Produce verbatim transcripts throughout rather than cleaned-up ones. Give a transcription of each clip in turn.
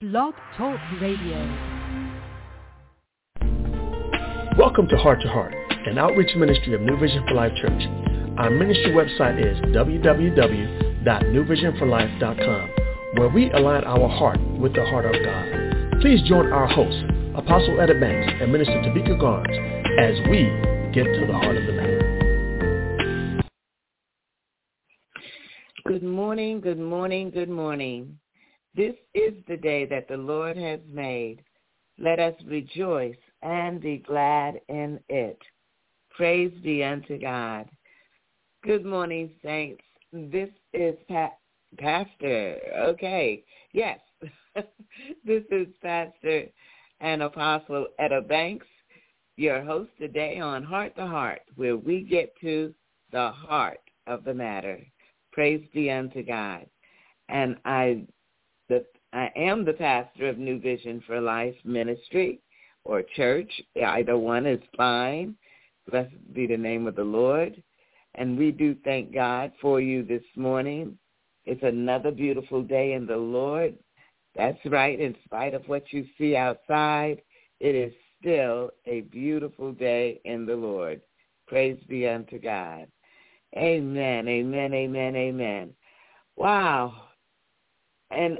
Blog Talk Radio. Welcome to Heart to Heart, an outreach ministry of New Vision for Life Church. Our ministry website is w w w dot new vision for life dot com, where we align our heart with the heart of God. Please join our hosts, Apostle Etta Banks and Minister Tabitha Garnes, as we get to the heart of the matter. Good morning, good morning, good morning. This is the day that the Lord has made. Let us rejoice and be glad in it. Praise be unto God. Good morning, saints. This is pa- Pastor. Okay, yes. This is Pastor and Apostle Etta Banks, your host today on Heart to Heart, where we get to the heart of the matter. Praise be unto God. And I The, I am the pastor of New Vision for Life Ministry or church. Either one is fine. Blessed be the name of the Lord. And we do thank God for you this morning. It's another beautiful day in the Lord. That's right. In spite of what you see outside, it is still a beautiful day in the Lord. Praise be unto God. Amen, amen, amen, amen. Wow. And,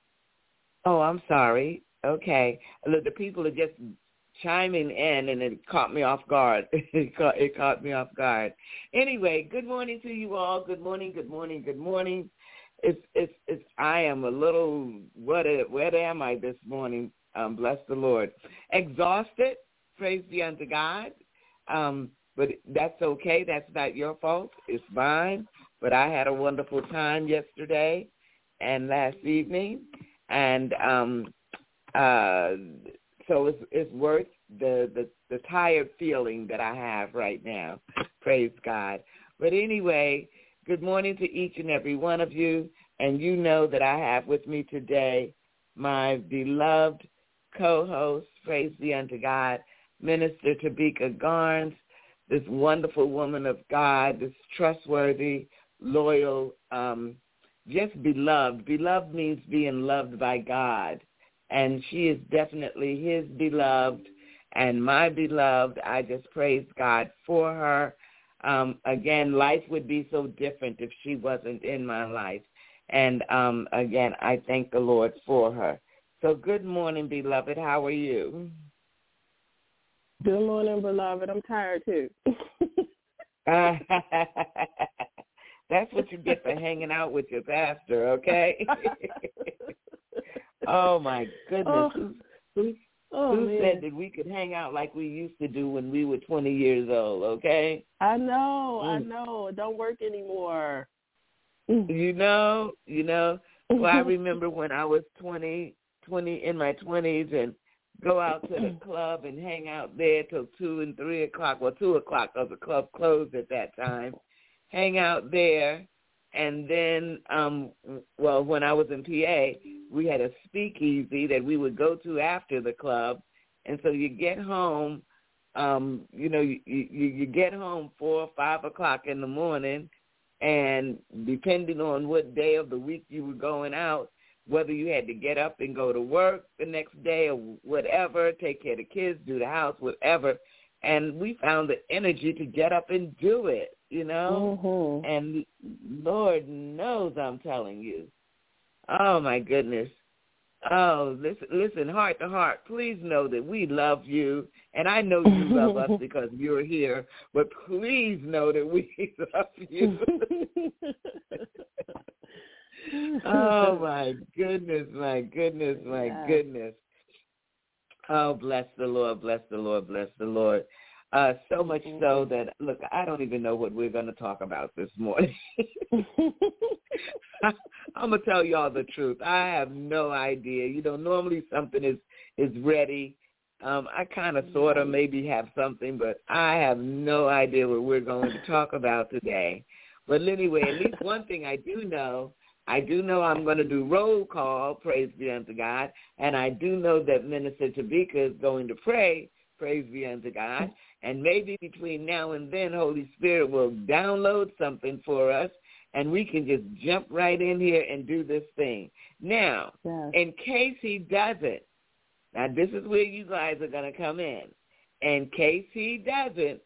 oh, I'm sorry. Okay. Look, the people are just chiming in, and it caught me off guard. it, caught, it caught me off guard. Anyway, good morning to you all. Good morning, good morning, good morning. It's, it's, it's, I am a little, what, where am I this morning? Um, bless the Lord. Exhausted. Praise be unto God. Um, but that's okay. That's not your fault. It's mine. But I had a wonderful time yesterday and last evening, and um, uh, so it's, it's worth the, the, the tired feeling that I have right now. Praise God. But anyway, good morning to each and every one of you, and you know that I have with me today my beloved co-host, praise be unto God, Minister Tabitha Garnes, this wonderful woman of God, this trustworthy, loyal, um, just beloved. Beloved means being loved by God. And she is definitely his beloved and my beloved. I just praise God for her. Um, again, life would be so different if she wasn't in my life. And um, again, I thank the Lord for her. So good morning, beloved. How are you? Good morning, beloved. I'm tired, too. That's what you get for hanging out with your pastor, okay? Oh, my goodness. Oh, who who, oh, who man. said that we could hang out like we used to do when we were twenty years old, okay? I know, Mm. I know. It don't work anymore. You know, you know. Well, I remember when I was twenty, twenty in my twenties and go out to the club and hang out there till two and three o'clock. Well, two o'clock because the club closed at that time. Hang out there, and then, um, well, when I was in P A, we had a speakeasy that we would go to after the club, and so you get home, um, you know, you, you, you get home four or five o'clock in the morning, and depending on what day of the week you were going out, whether you had to get up and go to work the next day or whatever, take care of the kids, do the house, whatever, and we found the energy to get up and do it. You know, Mm-hmm. and Lord knows I'm telling you. Oh, my goodness. Oh, listen, listen, heart to heart, please know that we love you, and I know you love us because you're here, but please know that we love you. Oh, my goodness, my goodness, my Yeah. goodness. Oh, bless the Lord, bless the Lord, bless the Lord. Uh, so much so that, look, I don't even know what we're going to talk about this morning. I'm going to tell y'all the truth. I have no idea. You know, normally something is, is ready. Um, I kind of sort of maybe have something, but I have no idea what we're going to talk about today. But anyway, at least one thing I do know, I do know I'm going to do roll call, praise be unto God, and I do know that Minister Tabitha is going to pray, praise be unto God. And maybe between now and then, Holy Spirit will download something for us, and we can just jump right in here and do this thing. Now, yes. in case he doesn't, now this is where you guys are going to come in. In case he doesn't,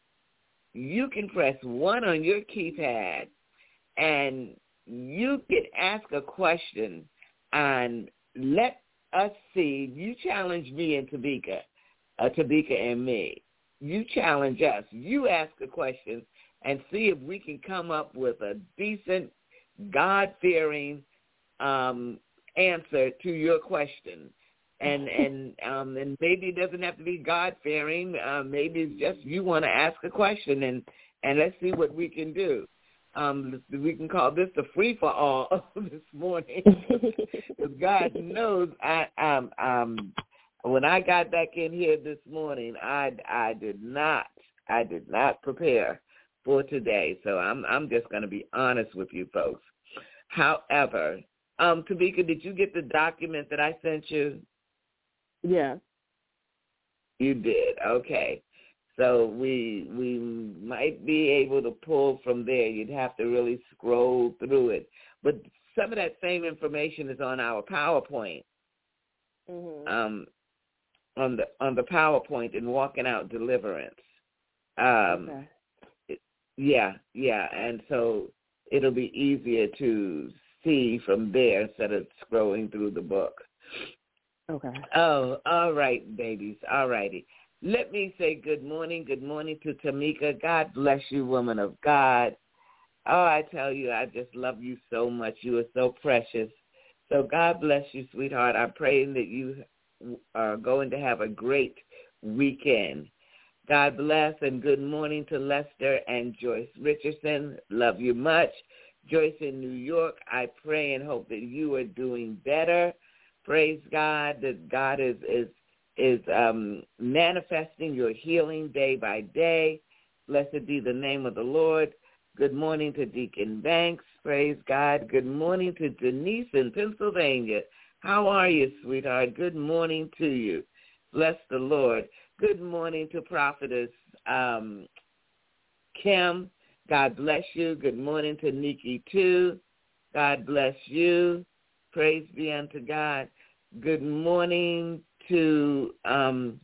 you can press one on your keypad, and you can ask a question, and let us see. You challenge me and Tabika, uh, Tabika and me. You challenge us. You ask a question and see if we can come up with a decent, God-fearing um, answer to your question. And and um, and maybe it doesn't have to be God-fearing. Uh, maybe it's just you want to ask a question, and, and let's see what we can do. Um, we can call this the free-for-all this morning. Because God knows I um um when I got back in here this morning, I, I did not I did not prepare for today. So I'm I'm just going to be honest with you folks. However, um, Tabika, did you get the document that I sent you? Yeah. You did. Okay. So we we might be able to pull from there. You'd have to really scroll through it. But some of that same information is on our PowerPoint. Mm-hmm. Um, on the on the PowerPoint in Walking Out Deliverance. Um, okay. it, yeah, yeah. And so it'll be easier to see from there instead of scrolling through the book. Okay. Oh, all right, babies. All righty. Let me say good morning. Good morning to Tamika. God bless you, woman of God. Oh, I tell you, I just love you so much. You are so precious. So God bless you, sweetheart. I'm praying that you are going to have a great weekend. God bless, and good morning to Lester and Joyce Richardson. Love you much. Joyce in New York, I pray and hope that you are doing better. Praise God that God is is is um, manifesting your healing day by day. Blessed be the name of the Lord. Good morning to Deacon Banks. Praise God. Good morning to Denise in Pennsylvania. How are you, sweetheart? Good morning to you. Bless the Lord. Good morning to Prophetess um, Kim. God bless you. Good morning to Nikki, too. God bless you. Praise be unto God. Good morning to, um,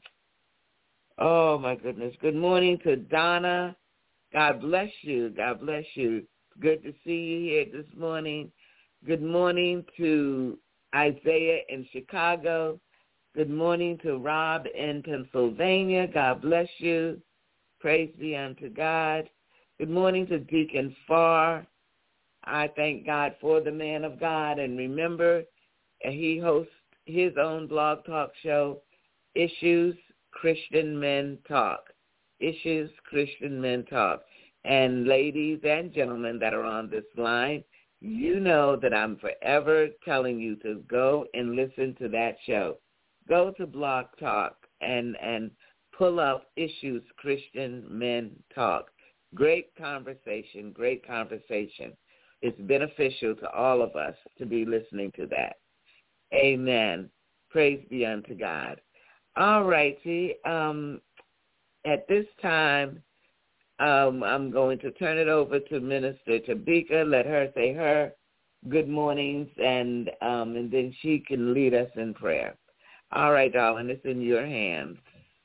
oh, my goodness. Good morning to Donna. God bless you. God bless you. Good to see you here this morning. Good morning to Isaiah in Chicago. Good morning to Rob in Pennsylvania. God bless you. Praise be unto God. Good morning to Deacon Farr. I thank God for the man of God. And remember, he hosts his own blog talk show, Issues Christian Men Talk. Issues Christian Men Talk. And ladies and gentlemen that are on this line, you know that I'm forever telling you to go and listen to that show. Go to Blog Talk and, and pull up Issues Christian Men Talk. Great conversation, great conversation. It's beneficial to all of us to be listening to that. Amen. Praise be unto God. All righty. Um, at this time, um, I'm going to turn it over to Minister Tabika. Let her say her good mornings, and um, and then she can lead us in prayer. All right, darling, it's in your hands.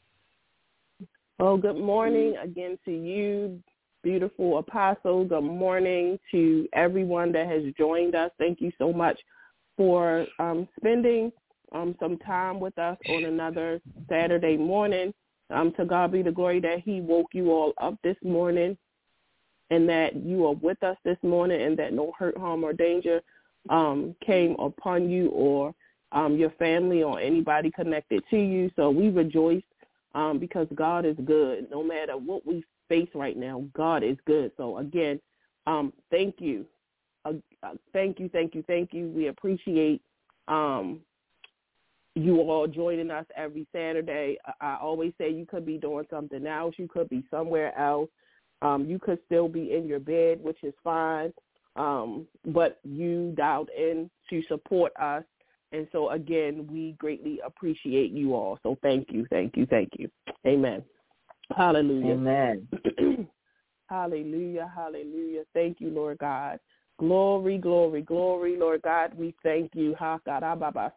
Well, good morning again to you, beautiful apostle. Good morning to everyone that has joined us. Thank you so much for um, spending um, some time with us on another Saturday morning. Um, to God be the glory that he woke you all up this morning and that you are with us this morning and that no hurt, harm, or danger um, came upon you or um, your family or anybody connected to you. So we rejoice um, because God is good. No matter what we face right now, God is good. So, again, um, thank you. Uh, uh, thank you, thank you, thank you. We appreciate um, you all joining us every Saturday. I, I always say you could be doing something else. You could be somewhere else. Um, you could still be in your bed, which is fine. Um, but you dialed in to support us. And so, again, we greatly appreciate you all. So thank you, thank you, thank you. Amen. Hallelujah. Amen. Hallelujah, hallelujah. Thank you, Lord God. Glory, glory, glory, Lord God. We thank you. Father,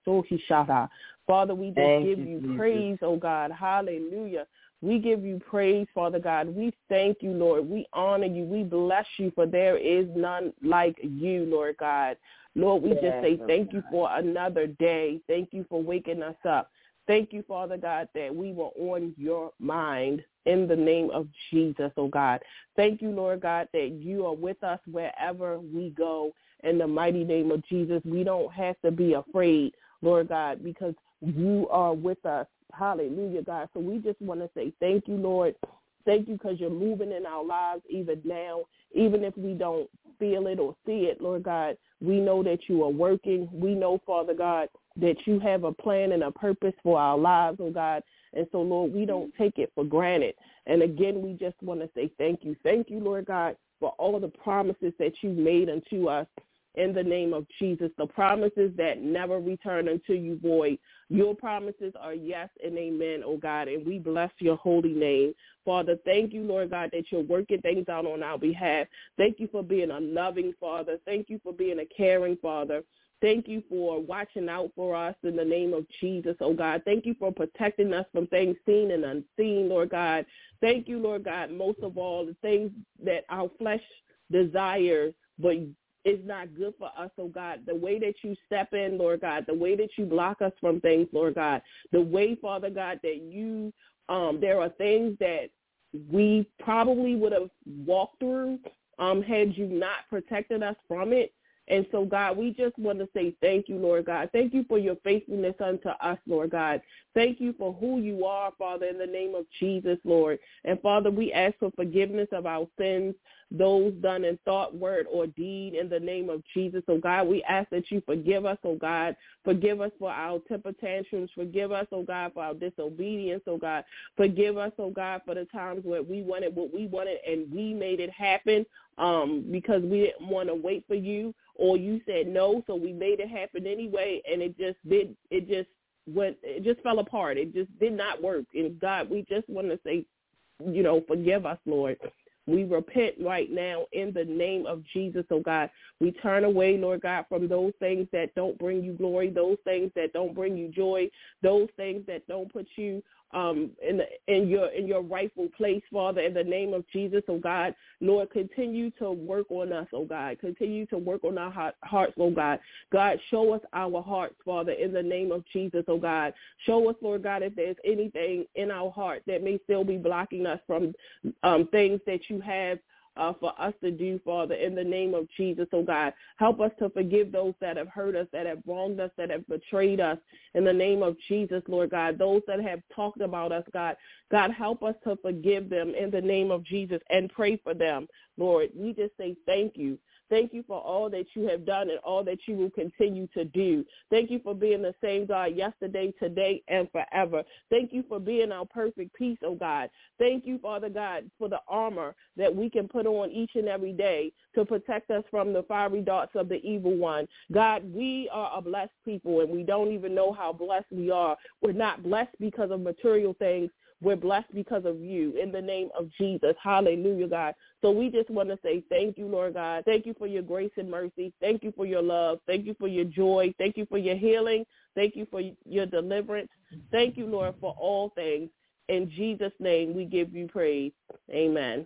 we just Thank give you, you Jesus. praise, oh God. Hallelujah. We give you praise, Father God. We thank you, Lord. We honor you. We bless you, for there is none like you, Lord God. Lord, we Yes, just say oh thank God. you for another day. Thank you for waking us up. Thank you, Father God, that we were on your mind in the name of Jesus, oh God. Thank you, Lord God, that you are with us wherever we go in the mighty name of Jesus. We don't have to be afraid, Lord God, because you are with us. Hallelujah, God. So we just want to say thank you, Lord. Thank you because you're moving in our lives even now, even if we don't feel it or see it, Lord God. We know that you are working. We know, Father God, that you have a plan and a purpose for our lives, oh God. And so, Lord, we don't take it for granted. And again, we just want to say thank you. Thank you, Lord God, for all the promises that you made unto us in the name of Jesus, the promises that never return unto you void. Your promises are yes and amen, oh God, and we bless your holy name. Father, thank you, Lord God, that you're working things out on our behalf. Thank you for being a loving Father. Thank you for being a caring Father. Thank you for watching out for us in the name of Jesus, oh God. Thank you for protecting us from things seen and unseen, Lord God. Thank you, Lord God, most of all, the things that our flesh desires, but it's not good for us, oh God. The way that you step in, Lord God, the way that you block us from things, Lord God, the way, Father God, that you, um, there are things that we probably would have walked through um, had you not protected us from it. And so, God, we just want to say thank you, Lord God. Thank you for your faithfulness unto us, Lord God. Thank you for who you are, Father, in the name of Jesus, Lord. And, Father, we ask for forgiveness of our sins, those done in thought, word, or deed, in the name of Jesus. So, God, we ask that you forgive us, oh God. Forgive us for our temper tantrums. Forgive us, oh God, for our disobedience, oh God. Forgive us, oh God, for the times where we wanted what we wanted and we made it happen um, because we didn't want to wait for you, or you said no, so we made it happen anyway, and it just did, it just went, it just fell apart. It just did not work. And, God, we just want to say, you know, forgive us, Lord. We repent right now in the name of Jesus, oh God. We turn away, Lord God, from those things that don't bring you glory, those things that don't bring you joy, those things that don't put you um, in the, in your in your rightful place, Father, in the name of Jesus, oh God. Lord, continue to work on us, oh God. Continue to work on our heart, hearts, oh God. God, show us our hearts, Father, in the name of Jesus, oh God. Show us, Lord God, if there's anything in our heart that may still be blocking us from um, things that you have Uh, for us to do, Father, in the name of Jesus, oh God. Help us to forgive those that have hurt us, that have wronged us, that have betrayed us, in the name of Jesus, Lord God. Those that have talked about us, God. God, help us to forgive them in the name of Jesus and pray for them, Lord. We just say thank you. Thank you for all that you have done and all that you will continue to do. Thank you for being the same God yesterday, today, and forever. Thank you for being our perfect peace, oh God. Thank you, Father God, for the armor that we can put on each and every day to protect us from the fiery darts of the evil one. God, we are a blessed people, and we don't even know how blessed we are. We're not blessed because of material things. We're blessed because of you in the name of Jesus. Hallelujah, God. So we just want to say thank you, Lord God. Thank you for your grace and mercy. Thank you for your love. Thank you for your joy. Thank you for your healing. Thank you for your deliverance. Thank you, Lord, for all things. In Jesus' name, we give you praise. Amen.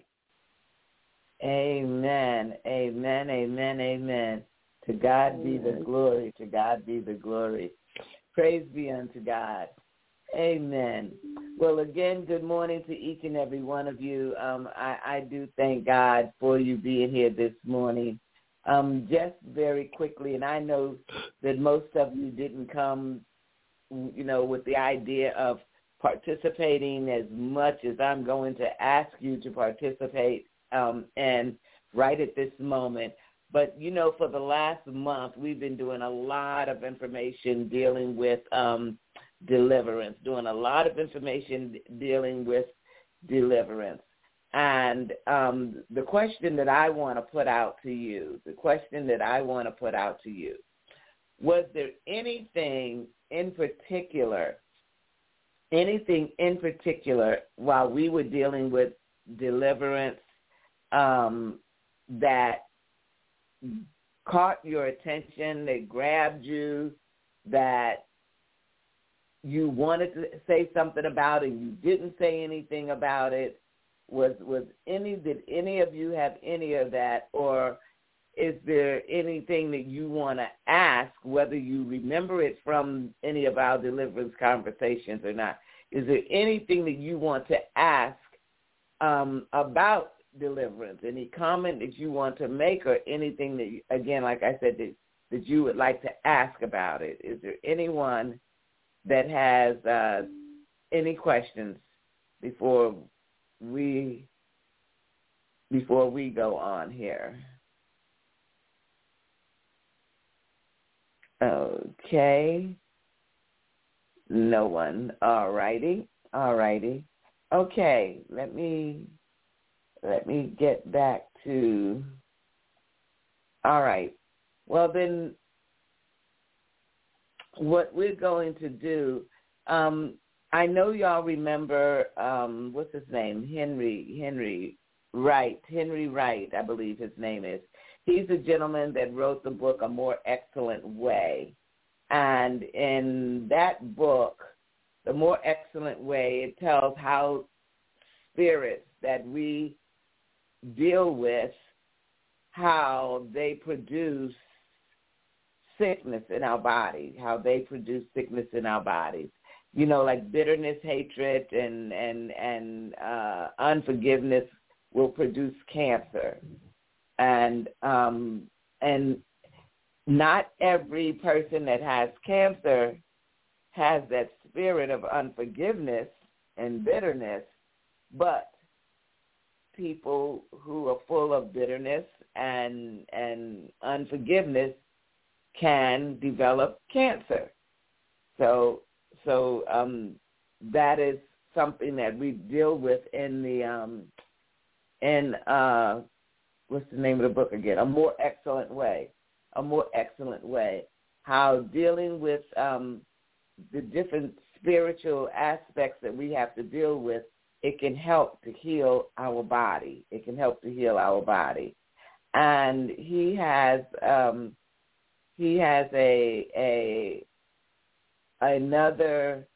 Amen. Amen. Amen. Amen. To God be the glory. To God be the glory. Praise be unto God. Amen. Well, again, good morning to each and every one of you. Um, I, I do thank God for you being here this morning. Um, just very quickly, and I know that most of you didn't come, you know, with the idea of participating as much as I'm going to ask you to participate um, and right at this moment. But, you know, for the last month, we've been doing a lot of information dealing with um, deliverance, doing a lot of information dealing with deliverance. And um, the question that I want to put out to you, the question that I want to put out to you, was there anything in particular, anything in particular while we were dealing with deliverance um, that caught your attention, that grabbed you, that you wanted to say something about and you didn't say anything about it? Was was any did any of you have any of that, or is there anything that you want to ask, whether you remember it from any of our deliverance conversations or not? Is there anything that you want to ask um, about deliverance? Any comment that you want to make, or anything that, you, again, like I said, that, that you would like to ask about it? Is there anyone that has uh, any questions before we before we go on here? Okay. No one. All righty. All righty. Okay. Let me let me get back to. All right. Well, then, what we're going to do, um, I know y'all remember, um, what's his name? Henry, Henry Wright. Henry Wright, I believe his name is. He's a gentleman that wrote the book A More Excellent Way. And in that book, The More Excellent Way, it tells how spirits that we deal with, how they produce sickness in our body, how they produce sickness in our bodies. You know, like bitterness, hatred, and and and uh, unforgiveness will produce cancer, and um, and not every person that has cancer has that spirit of unforgiveness and bitterness, but people who are full of bitterness and and unforgiveness can develop cancer. So so um, that is something that we deal with in the um, in uh, what's the name of the book again? A More Excellent Way. A More Excellent Way. How dealing with um, the different spiritual aspects that we have to deal with, it can help to heal our body. It can help to heal our body. And he has um, he has a a another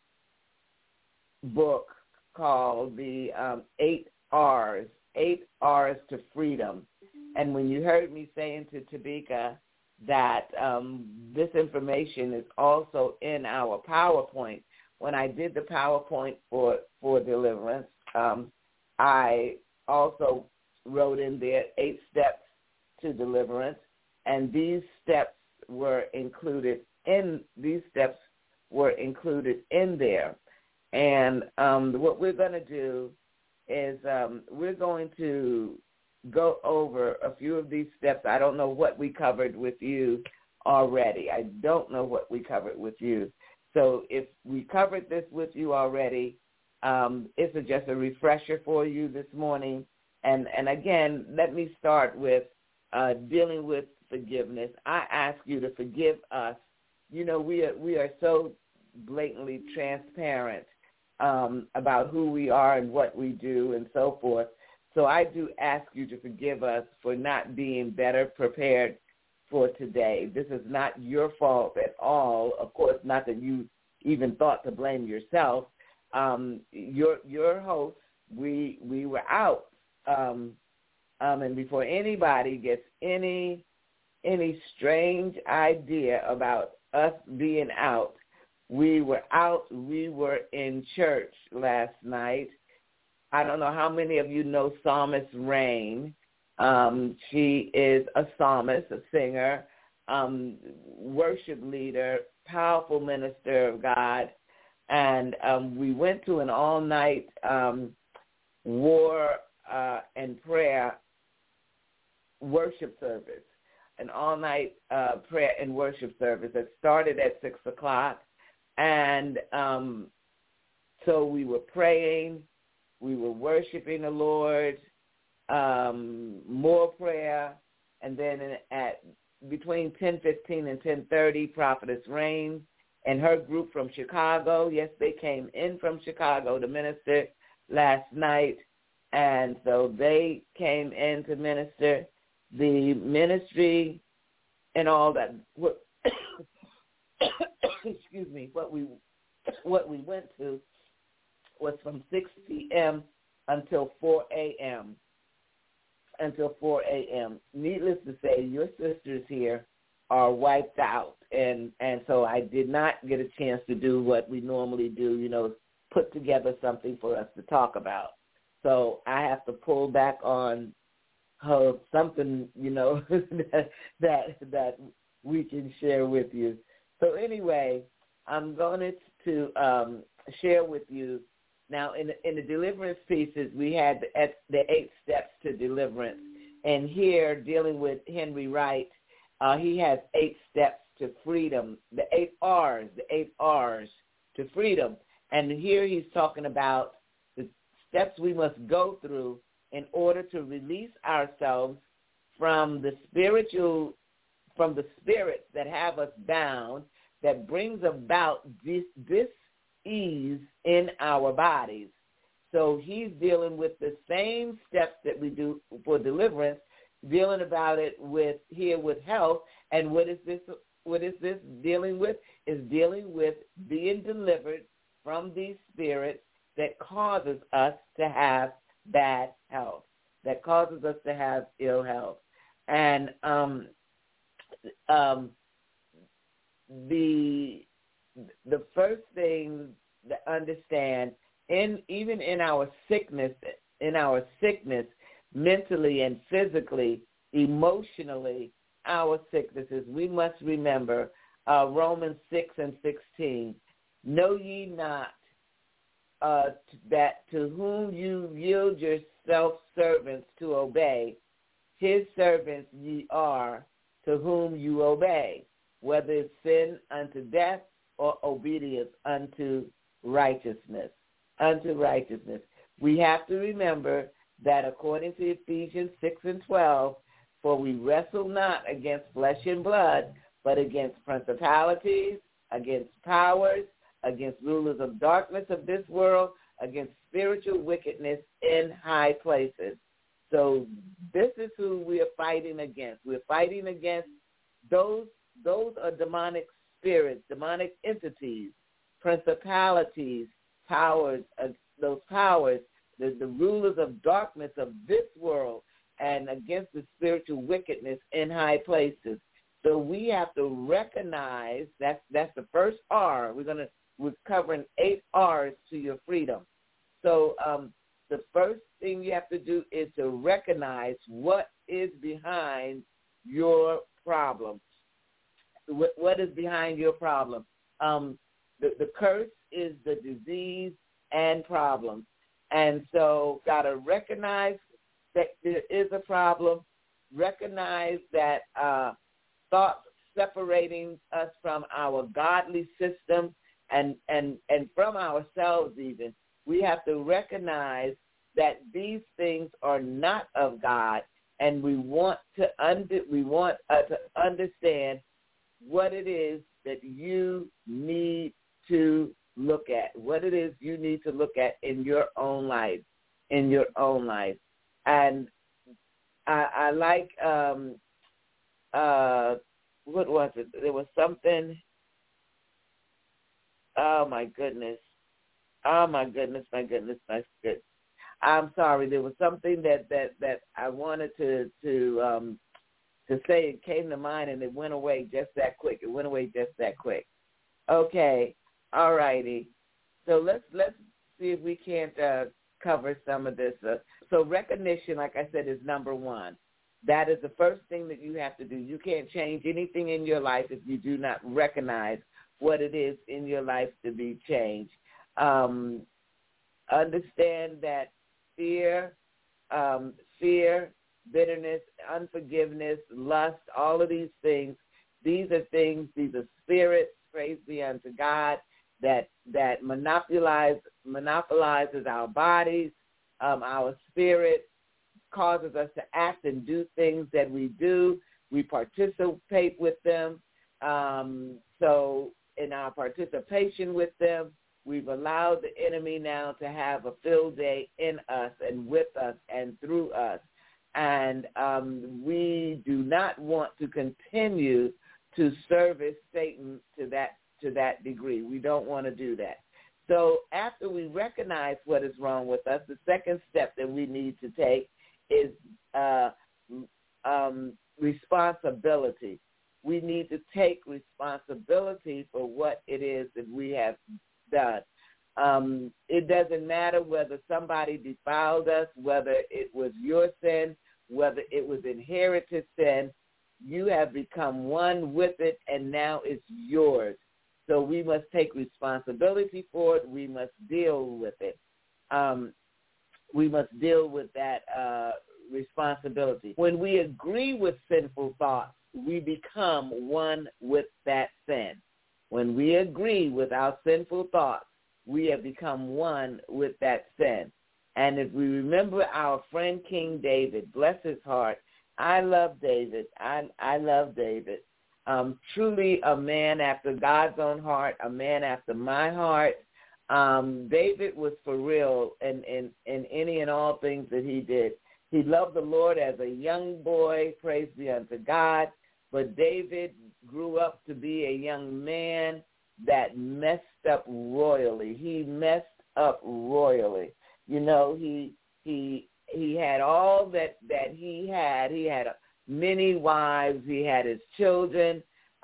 book called the um, Eight R's, Eight R's to Freedom. And when you heard me saying to Tabika that um, this information is also in our PowerPoint, when I did the PowerPoint for, for deliverance, um, I also wrote in there eight steps to deliverance, and these steps were included in these steps were included in there. And um, what we're going to do is um, we're going to go over a few of these steps. I don't know what we covered with you already. I don't know what we covered with you. So if we covered this with you already, um, it's a, just a refresher for you this morning. And, and again, let me start with uh, dealing with forgiveness. I ask you to forgive us. You know, we are, we are so blatantly transparent um, about who we are and what we do and so forth. So I do ask you to forgive us for not being better prepared for today. This is not your fault at all. Of course, not that you even thought to blame yourself. Um, your your host, we we were out, um, um, and before anybody gets any any strange idea about us being out, we were out. We were in church last night. I don't know how many of you know Psalmist Rain. Um, she is a psalmist, a singer, um, worship leader, powerful minister of God. And um, we went to an all-night um, war uh, and prayer worship service, an all-night uh, prayer and worship service that started at six o'clock. And um, so we were praying. We were worshiping the Lord, um, more prayer, and then at between ten fifteen and ten thirty, Prophetess Rain and her group from Chicago, yes, they came in from Chicago to minister last night. And so they came in to minister. The ministry and all that, what, excuse me, what we what we went to was from six p.m. until four a.m. until four a.m. Needless to say, your sisters here are wiped out, and, and so I did not get a chance to do what we normally do, you know, put together something for us to talk about. So I have to pull back on uh, something, you know, that, that that we can share with you. So anyway, I'm going to um, share with you now. In the, in the deliverance pieces, we had the, the eight steps to deliverance, and here dealing with Henry Wright, uh, he has eight steps to freedom. The eight R's, the eight R's to freedom, and here he's talking about the steps we must go through in order to release ourselves from the spiritual, from the spirits that have us bound, that brings about this, this ease in our bodies. So he's dealing with the same steps that we do for deliverance, dealing about it with here with health. And what is this? What is this dealing with? Is dealing with being delivered from these spirits that causes us to have bad health, that causes us to have ill health. And um, um, the the first thing to understand, in even in our sickness, in our sickness, mentally and physically, emotionally, our sicknesses, we must remember uh, Romans six and sixteen. Know ye not uh, that to whom you yield yourself servants to obey, his servants ye are to whom you obey, whether it's sin unto death or obedience unto righteousness, unto righteousness. We have to remember that according to Ephesians six and twelve, for we wrestle not against flesh and blood, but against principalities, against powers, against rulers of darkness of this world, against spiritual wickedness in high places. So this is who we are fighting against. We're fighting against those, those are demonic spirits, demonic entities, principalities, powers, uh, those powers, the, the rulers of darkness of this world, and against the spiritual wickedness in high places. So we have to recognize that's that's the first R. We're gonna we're covering eight R's to your freedom. So um, the first thing you have to do is to recognize what is behind your problem. What, what is behind your problem? Um, the, the curse is the disease and problems. And so got to recognize that there is a problem, recognize that uh, thoughts separating us from our godly system and, and, and from ourselves even. We have to recognize that these things are not of God, and we want to under, we want uh, to understand what it is that you need to look at, what it is you need to look at in your own life, in your own life. And I, I like, um, uh, what was it? There was something, oh, my goodness. Oh, my goodness, my goodness, my goodness. I'm sorry. There was something that, that, that I wanted to to um, to say. It came to mind, and it went away just that quick. It went away just that quick. Okay. All righty. So let's let's see if we can't uh, cover some of this. Uh, so recognition, like I said, is number one. That is the first thing that you have to do. You can't change anything in your life if you do not recognize what it is in your life to be changed. Um, understand that fear, um, fear, bitterness, unforgiveness, lust, all of these things, these are things, these are spirits, praise be unto God, that that monopolize monopolizes our bodies, um, our spirit, causes us to act and do things that we do. We participate with them. Um, so in our participation with them, We've allowed the enemy now to have a field day in us and with us and through us. And um, we do not want to continue to service Satan to that to that degree. We don't want to do that. So after we recognize what is wrong with us, the second step that we need to take is uh, um, responsibility. We need to take responsibility for what it is that we have done. Um, it doesn't matter whether somebody defiled us, whether it was your sin, whether it was inherited sin. You have become one with it, and now it's yours. So we must take responsibility for it. We must deal with it. Um, we must deal with that uh, responsibility. When we agree with sinful thoughts, we become one with that sin. When we agree with our sinful thoughts, we have become one with that sin. And if we remember our friend King David, bless his heart, I love David. I, I love David. Um, truly a man after God's own heart, a man after my heart. Um, David was for real in, in, in any and all things that he did. He loved the Lord as a young boy, praise be unto God. But David grew up to be a young man that messed up royally. He messed up royally. You know, he he he had all that, that he had. He had many wives. He had his children.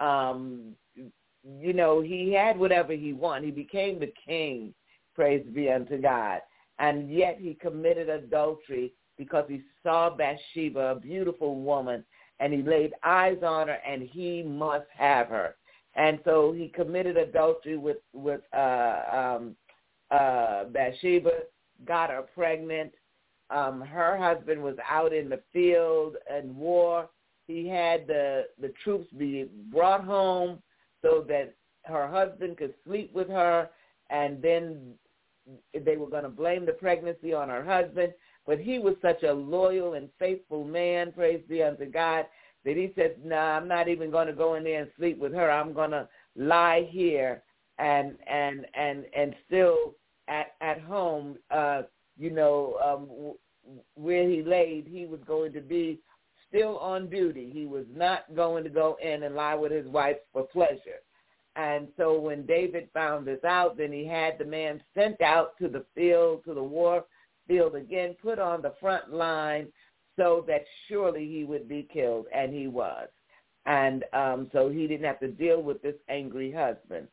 Um, you know, he had whatever he wanted. He became the king, praise be unto God. And yet he committed adultery because he saw Bathsheba, a beautiful woman, and he laid eyes on her, and he must have her. And so he committed adultery with, with uh, um, uh, Bathsheba, got her pregnant. Um, her husband was out in the field and war. He had the, the troops be brought home so that her husband could sleep with her, and then they were going to blame the pregnancy on her husband. But he was such a loyal and faithful man, praise be unto God, that he said, no, nah, I'm not even going to go in there and sleep with her. I'm going to lie here and and and and still at at home, uh, you know, um, w- where he laid, he was going to be still on duty. He was not going to go in and lie with his wife for pleasure. And so when David found this out, then he had the man sent out to the field, to the war field again, put on the front line so that surely he would be killed, and he was. And um, so he didn't have to deal with this angry husband.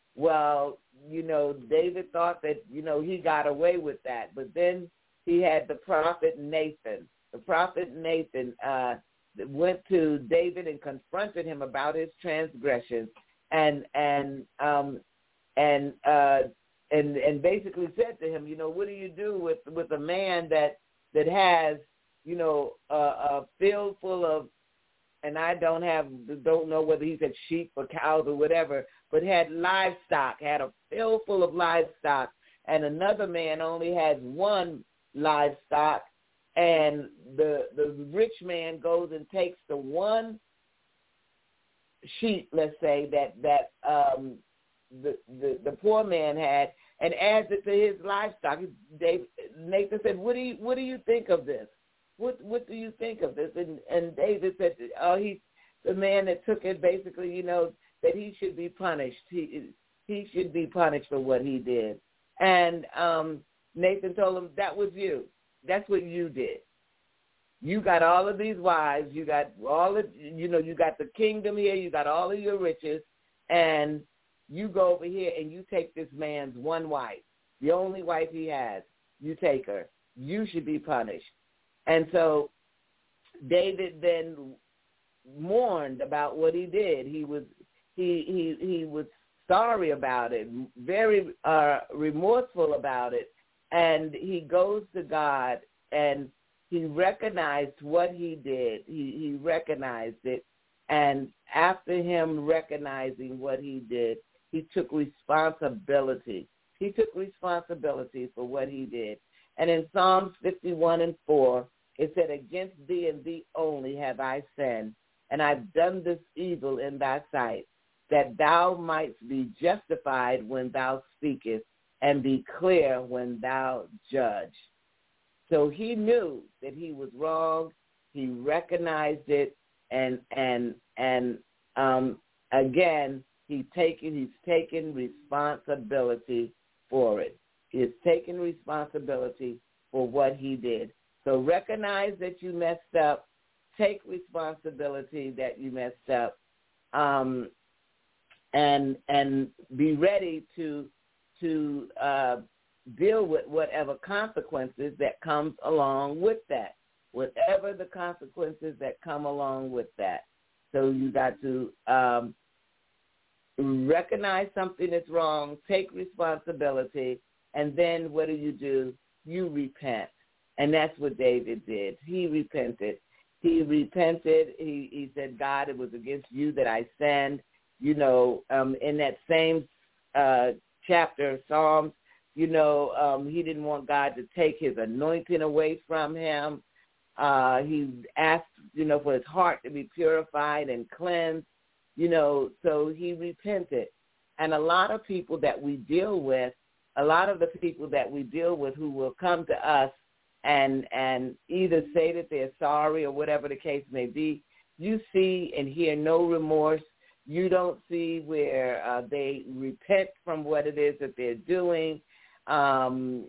Well, you know, David thought that, you know, he got away with that. But then he had the prophet Nathan. The prophet Nathan uh, went to David and confronted him about his transgressions, and and um, and uh, and and basically said to him, you know, what do you do with with a man that that has, you know, a, a field full of, and I don't have, don't know whether he said sheep or cows or whatever, but had livestock, had a field full of livestock, and another man only has one livestock, and the the rich man goes and takes the one sheep, let's say, that that um, the, the the poor man had, and adds it to his livestock. David, Nathan said, "What do you what do you think of this? What what do you think of this?" And and David said, "Oh, he, the man that took it, basically, you know, that he should be punished. He he should be punished for what he did." And um, Nathan told him, "That was you. That's what you did. You got all of these wives. You got all of, you know, you got the kingdom here. You got all of your riches, and you go over here and you take this man's one wife, the only wife he has. You take her. You should be punished." And so David then mourned about what he did. He was he he he was sorry about it, very uh, remorseful about it, and he goes to God and he recognized what he did. He he recognized it, and after him recognizing what he did, he took responsibility. He took responsibility for what he did. And in Psalms fifty-one and four, it said, "Against thee and thee only have I sinned, and I've done this evil in thy sight, that thou mightst be justified when thou speakest, and be clear when thou judge. So he knew that he was wrong. He recognized it, and and and um, again, he taken he's taken responsibility for it. He has taken responsibility for what he did. So recognize that you messed up. Take responsibility that you messed up, um, and and be ready to to uh, deal with whatever consequences that comes along with that. Whatever the consequences that come along with that. So you got to um, recognize something is wrong, take responsibility, and then what do you do? You repent. And that's what David did. He repented. He repented. He, he said, God, it was against you that I sinned. You know, um, in that same uh, chapter, Psalms, you know, um, he didn't want God to take his anointing away from him. Uh, he asked, you know, for his heart to be purified and cleansed, you know, so he repented. And a lot of people that we deal with, a lot of the people that we deal with who will come to us and and either say that they're sorry or whatever the case may be, you see and hear no remorse. You don't see where uh, they repent from what it is that they're doing. Um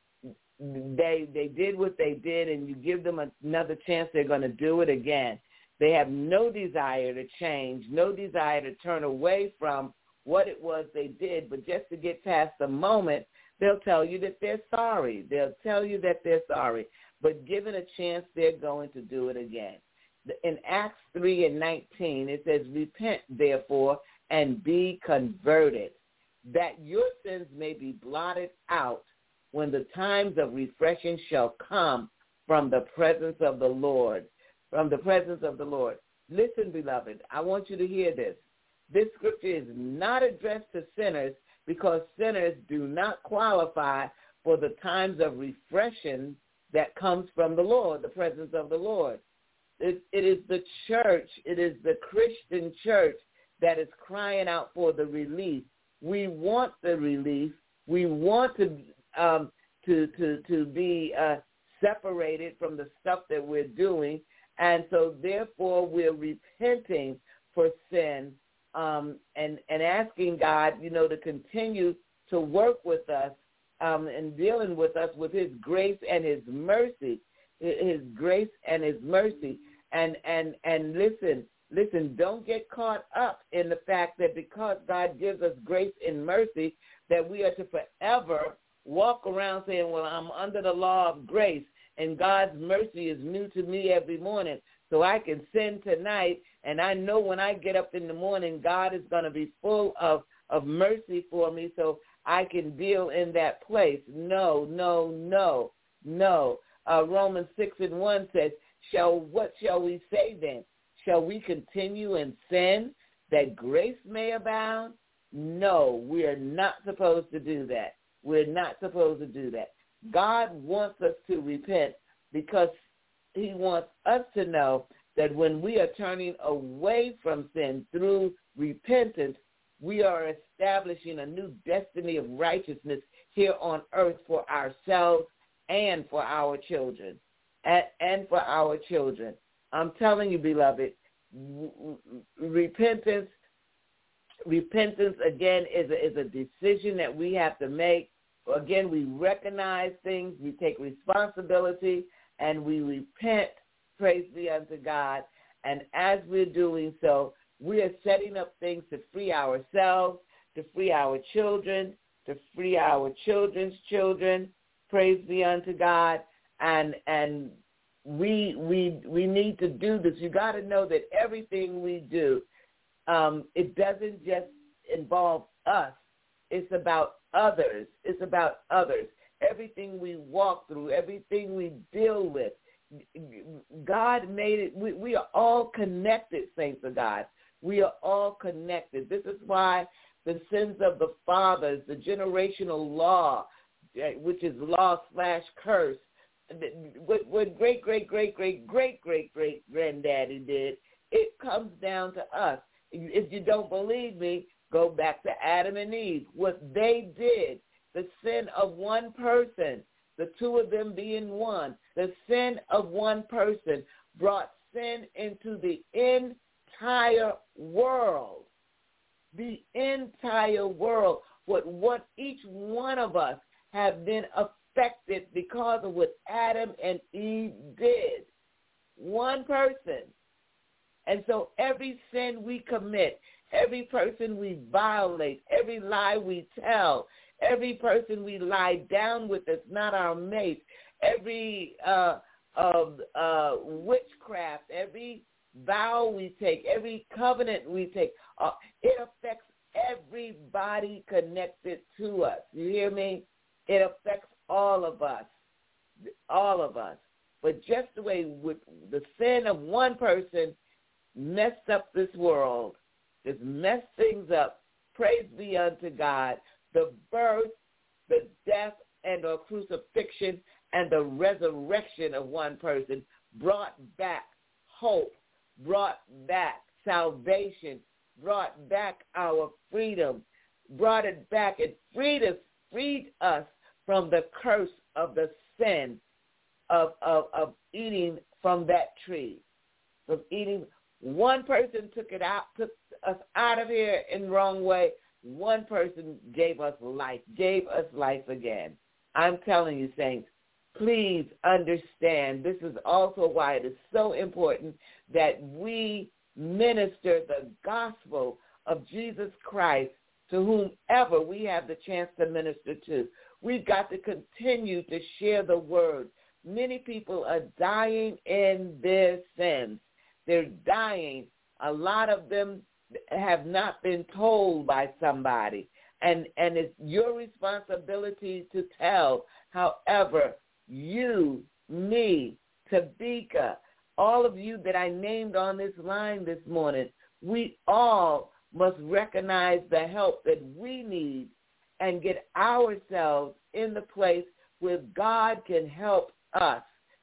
They they did what they did, and you give them another chance, they're going to do it again. They have no desire to change, no desire to turn away from what it was they did, but just to get past the moment, they'll tell you that they're sorry. They'll tell you that they're sorry, but given a chance, they're going to do it again. In Acts three and nineteen, it says, repent, therefore, and be converted, that your sins may be blotted out, when the times of refreshing shall come from the presence of the Lord, from the presence of the Lord. Listen, beloved, I want you to hear this. This scripture is not addressed to sinners because sinners do not qualify for the times of refreshing that comes from the Lord, the presence of the Lord. It, it is the church, it is the Christian church that is crying out for the relief. We want the relief. We want to Um, to, to, to be uh, separated from the stuff that we're doing. And so therefore we're repenting for sin um, and, and asking God, you know, to continue to work with us um, and dealing with us with his grace and his mercy, his grace and his mercy. And, and, and listen, listen, don't get caught up in the fact that because God gives us grace and mercy, that we are to forever walk around saying, well, I'm under the law of grace, and God's mercy is new to me every morning. So I can sin tonight, and I know when I get up in the morning, God is going to be full of, of mercy for me so I can deal in that place. No, no, no, no. Uh, Romans six and one says, "Shall what shall we say then? Shall we continue in sin that grace may abound?" No, we are not supposed to do that. We're not supposed to do that. God wants us to repent because he wants us to know that when we are turning away from sin through repentance, we are establishing a new destiny of righteousness here on earth for ourselves and for our children. And, and for our children. I'm telling you, beloved, repentance Repentance, again, is a, is a decision that we have to make. Again, we recognize things, we take responsibility, and we repent, praise be unto God. And as we're doing so, we are setting up things to free ourselves, to free our children, to free our children's children, praise be unto God. And and we we we need to do this. You got to know that everything we do, Um, it doesn't just involve us. It's about others. It's about others. Everything we walk through, everything we deal with, God made it. We, we are all connected, saints of God. We are all connected. This is why the sins of the fathers, the generational law, which is law slash curse, what, what great, great, great, great, great, great, great granddaddy did, it comes down to us. If you don't believe me, go back to Adam and Eve. What they did, the sin of one person, the two of them being one, the sin of one person brought sin into the entire world. The entire world. What, what each one of us have been affected because of what Adam and Eve did. One person. And so every sin we commit, every person we violate, every lie we tell, every person we lie down with that's not our mate, every uh, uh, uh, witchcraft, every vow we take, every covenant we take, uh, it affects everybody connected to us. You hear me? It affects all of us, all of us. But just the way with the sin of one person messed up this world, just messed things up, praise be unto God, the birth, the death, and the crucifixion, and the resurrection of one person brought back hope, brought back salvation, brought back our freedom, brought it back and freed us, freed us from the curse of the sin of, of, of eating from that tree, of eating. One person took it out, took us out of here in the wrong way. One person gave us life, gave us life again. I'm telling you, saints, please understand, this is also why it is so important that we minister the gospel of Jesus Christ to whomever we have the chance to minister to. We've got to continue to share the word. Many people are dying in their sins. They're dying. A lot of them have not been told by somebody. And, and it's your responsibility to tell. However, you, me, Tabika, all of you that I named on this line this morning, we all must recognize the help that we need and get ourselves in the place where God can help us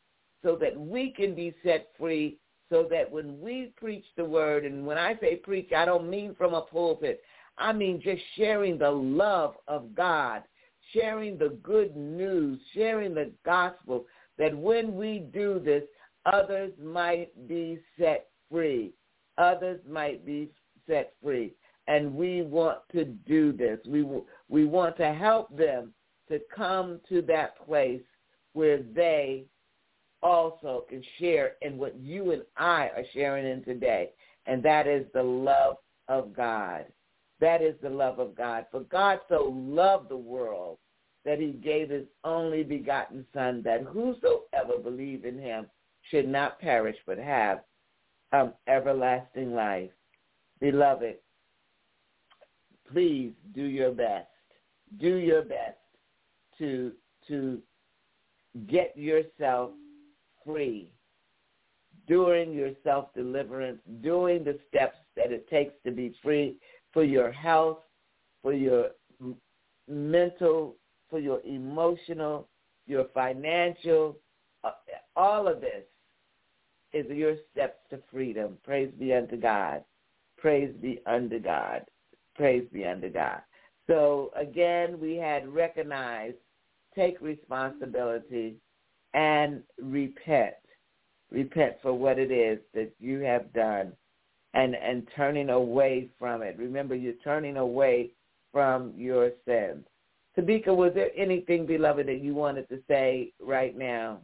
so that we can be set free, so that when we preach the word, and when I say preach, I don't mean from a pulpit. I mean just sharing the love of God, sharing the good news, sharing the gospel, that when we do this, others might be set free. Others might be set free. And we want to do this. We, we want to help them to come to that place where they also can share in what you and I are sharing in today, and that is the love of God. That is the love of God. For God so loved the world that he gave his only begotten Son, that whosoever believe in him should not perish but have um, everlasting life. Beloved, please do your best. Do your best to to get yourself free during your self-deliverance, doing the steps that it takes to be free for your health, for your mental, for your emotional, your financial, uh, all of this is your steps to freedom. Praise be unto God. Praise be unto God. Praise be unto God. So, again, we had recognized, take responsibility, and repent. Repent for what it is that you have done and, and turning away from it. Remember, you're turning away from your sins. Tabika, was there anything, beloved, that you wanted to say right now?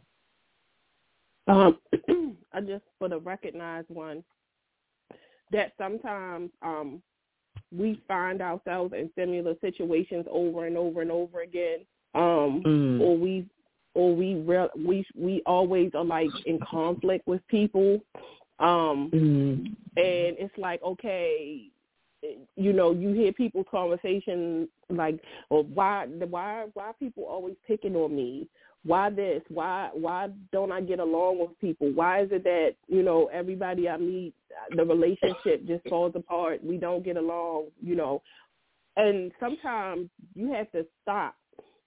Um, I just for the recognized one, that sometimes um, we find ourselves in similar situations over and over and over again, um, mm. or we or we re- we we always are like in conflict with people, um, mm. and it's like, okay, you know, you hear people's conversations like, well, why why why are people always picking on me? Why this? Why why don't I get along with people? Why is it that, you know, everybody I meet, the relationship just falls apart? We don't get along, you know. And sometimes you have to stop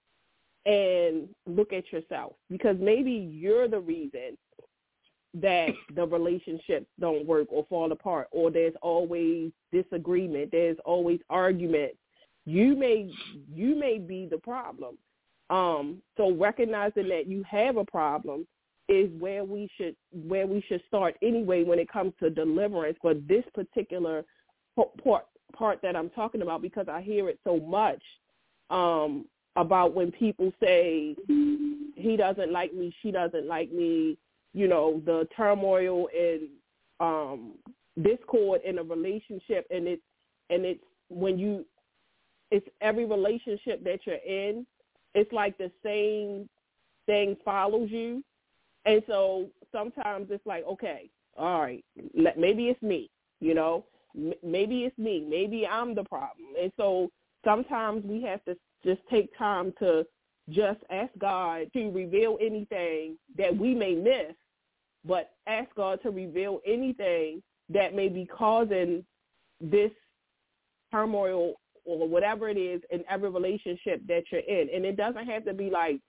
and look at yourself, because maybe you're the reason that the relationships don't work or fall apart, or there's always disagreement, there's always argument. You may you may be the problem. Um, so recognizing that you have a problem is where we should where we should start anyway when it comes to deliverance for this particular part part that I'm talking about, because I hear it so much um, about when people say he doesn't like me, she doesn't like me, you know, the turmoil and um, discord in a relationship, and it's and it's when you it's every relationship that you're in. It's like the same thing follows you. And so sometimes it's like, okay, all right, let, maybe it's me, you know, M- maybe it's me. Maybe I'm the problem. And so sometimes we have to just take time to just ask God to reveal anything that we may miss, but ask God to reveal anything that may be causing this turmoil or whatever it is in every relationship that you're in. And it doesn't have to be like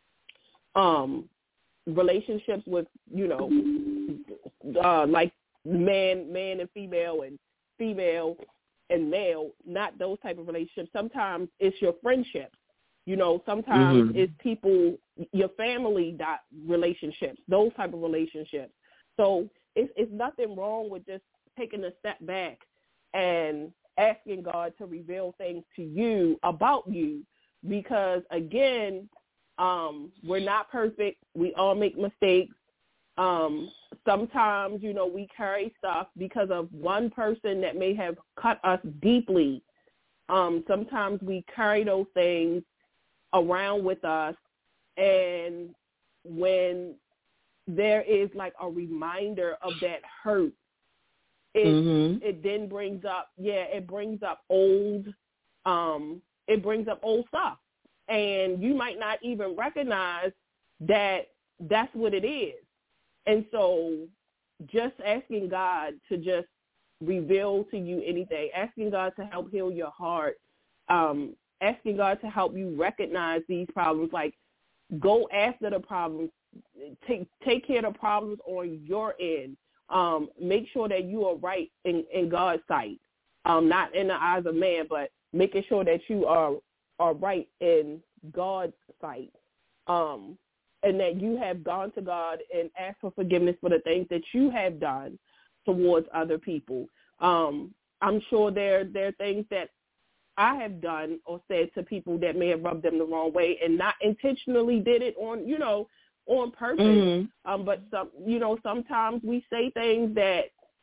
um, relationships with, you know, uh, like man, man and female and female and male, not those type of relationships. Sometimes it's your friendships. You know, sometimes mm-hmm. it's people, your family dot relationships, those type of relationships. So it's, it's nothing wrong with just taking a step back and asking God to reveal things to you about you, because, again, um, we're not perfect. We all make mistakes. Um, sometimes, you know, we carry stuff because of one person that may have cut us deeply. Um, sometimes we carry those things around with us, and when there is like a reminder of that hurt, It, mm-hmm. it then brings up, yeah, it brings up old, um, it brings up old stuff. And you might not even recognize that that's what it is. And so just asking God to just reveal to you anything, asking God to help heal your heart, um, asking God to help you recognize these problems, like go after the problems, take, take care of the problems on your end. Um, make sure that you are right in, in God's sight, um, not in the eyes of man, but making sure that you are are right in God's sight, um, and that you have gone to God and asked for forgiveness for the things that you have done towards other people. Um, I'm sure there there are things that I have done or said to people that may have rubbed them the wrong way and not intentionally did it on, you know, on purpose, mm-hmm. um, but some, you know, sometimes we say things that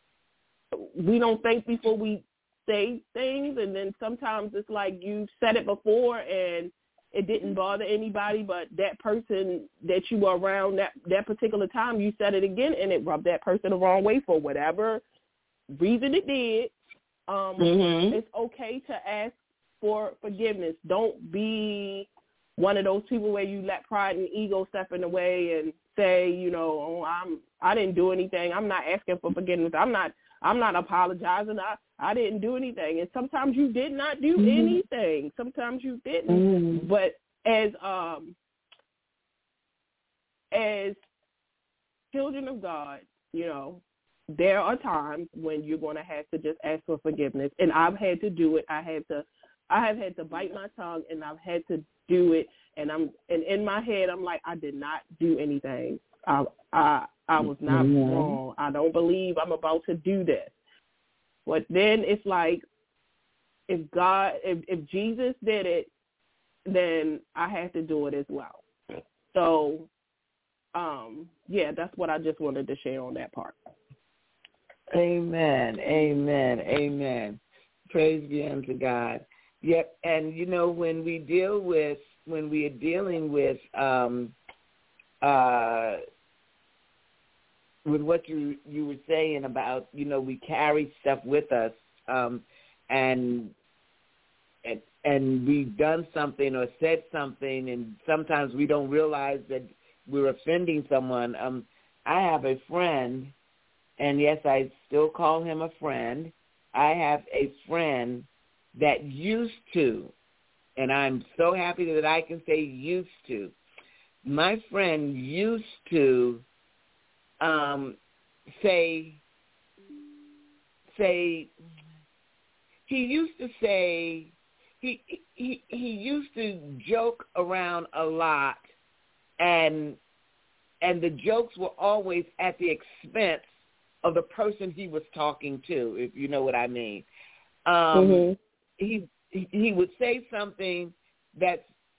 we don't think before we say things, and then sometimes it's like you said it before and it didn't bother anybody, but that person that you were around that that particular time, you said it again, and it rubbed that person the wrong way for whatever reason it did. Um, mm-hmm. It's okay to ask for forgiveness. Don't be one of those people where you let pride and ego step in the way and say, you know, oh, I'm, I didn't do anything. I'm not asking for forgiveness. I'm not, I'm not apologizing. I, I didn't do anything. And sometimes you did not do mm-hmm. anything. Sometimes you didn't. Mm-hmm. But as, um, as children of God, you know, there are times when you're going to have to just ask for forgiveness. And I've had to do it. I had to, I have had to bite my tongue, and I've had to do it, and I'm and in my head I'm like, I did not do anything. I I I was not mm-hmm. wrong. I don't believe I'm about to do this. But then it's like, if God, if, if Jesus did it, then I have to do it as well. So, um, yeah, that's what I just wanted to share on that part. Amen. Amen. Amen. Praise be unto God. Yep, and you know, when we deal with, when we are dealing with, um, uh, with what you you were saying about, you know, we carry stuff with us, um, and and and we've done something or said something, and sometimes we don't realize that we're offending someone. Um, I have a friend, and yes, I still call him a friend. I have a friend that used to, and I'm so happy that I can say used to, my friend used to um, say, say, he used to say, he he he used to joke around a lot, and and the jokes were always at the expense of the person he was talking to, if you know what I mean. Um, mm-hmm. He he would say something that's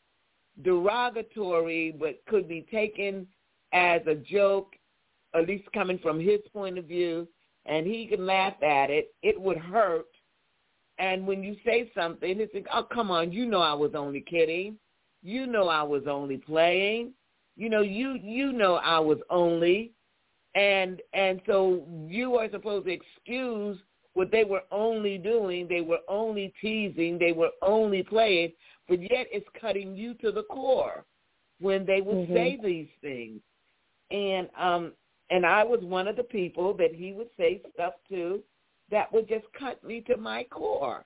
derogatory, but could be taken as a joke, at least coming from his point of view, and he could laugh at it. It would hurt. And when you say something, it's like, oh, come on, you know I was only kidding. You know I was only playing. You know, you you know I was only. And and so you are supposed to excuse what they were only doing. They were only teasing. They were only playing. But yet it's cutting you to the core when they would mm-hmm. say these things. And um and I was one of the people that he would say stuff to that would just cut me to my core.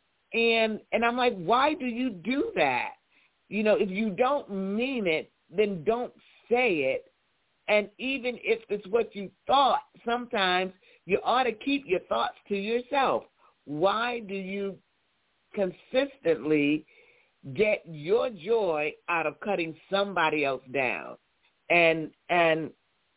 And and I'm like, why do you do that? You know, if you don't mean it, then don't say it. And even if it's what you thought, sometimes you ought to keep your thoughts to yourself. Why do you consistently get your joy out of cutting somebody else down? And and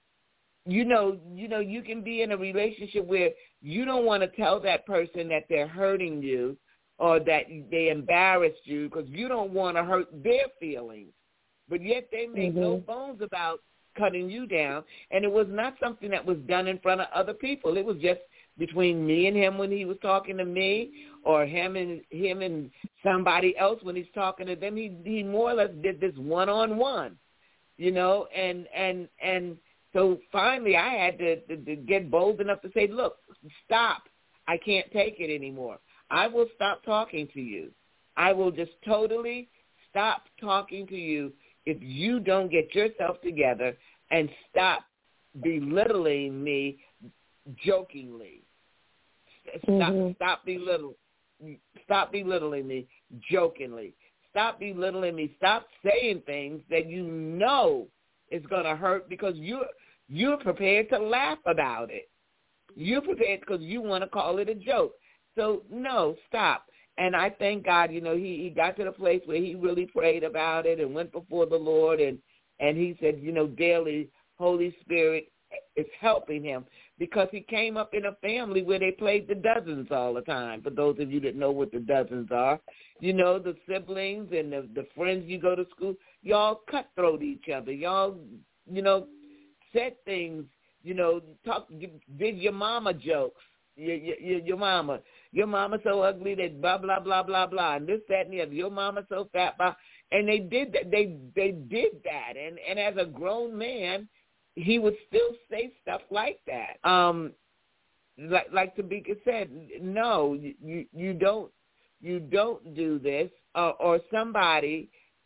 you know, you know, you can be in a relationship where you don't want to tell that person that they're hurting you or that they embarrassed you because you don't want to hurt their feelings. But yet they make mm-hmm. no bones about cutting you down. And it was not something that was done in front of other people. It was just between me and him when he was talking to me, or him and him and somebody else when he's talking to them. He he more or less did this one-on-one, you know, and and and so finally I had to, to, to get bold enough to say, look, stop. I can't take it anymore. I will stop talking to you. I will just totally stop talking to you if you don't get yourself together and stop belittling me jokingly. Stop, mm-hmm. stop belittling, stop belittling me jokingly. Stop belittling me. Stop saying things that you know is going to hurt because you're you're prepared to laugh about it. You're prepared because you want to call it a joke. So no, stop. And I thank God, you know, he, he got to the place where he really prayed about it and went before the Lord, and, and he said, you know, daily, Holy Spirit is helping him because he came up in a family where they played the dozens all the time. For those of you that know what the dozens are, you know, the siblings and the, the friends you go to school, y'all cutthroat each other. Y'all, you know, said things, you know, talk, did your mama jokes. Your, your, your mama, your mama so ugly that blah, blah, blah, blah, blah, and this, that, and the other. Your mama so fat, blah. And they did that. They they did that. And, and as a grown man, he would still say stuff like that. Um, like like Tamika said, no, you you don't you don't do this. Uh, or somebody,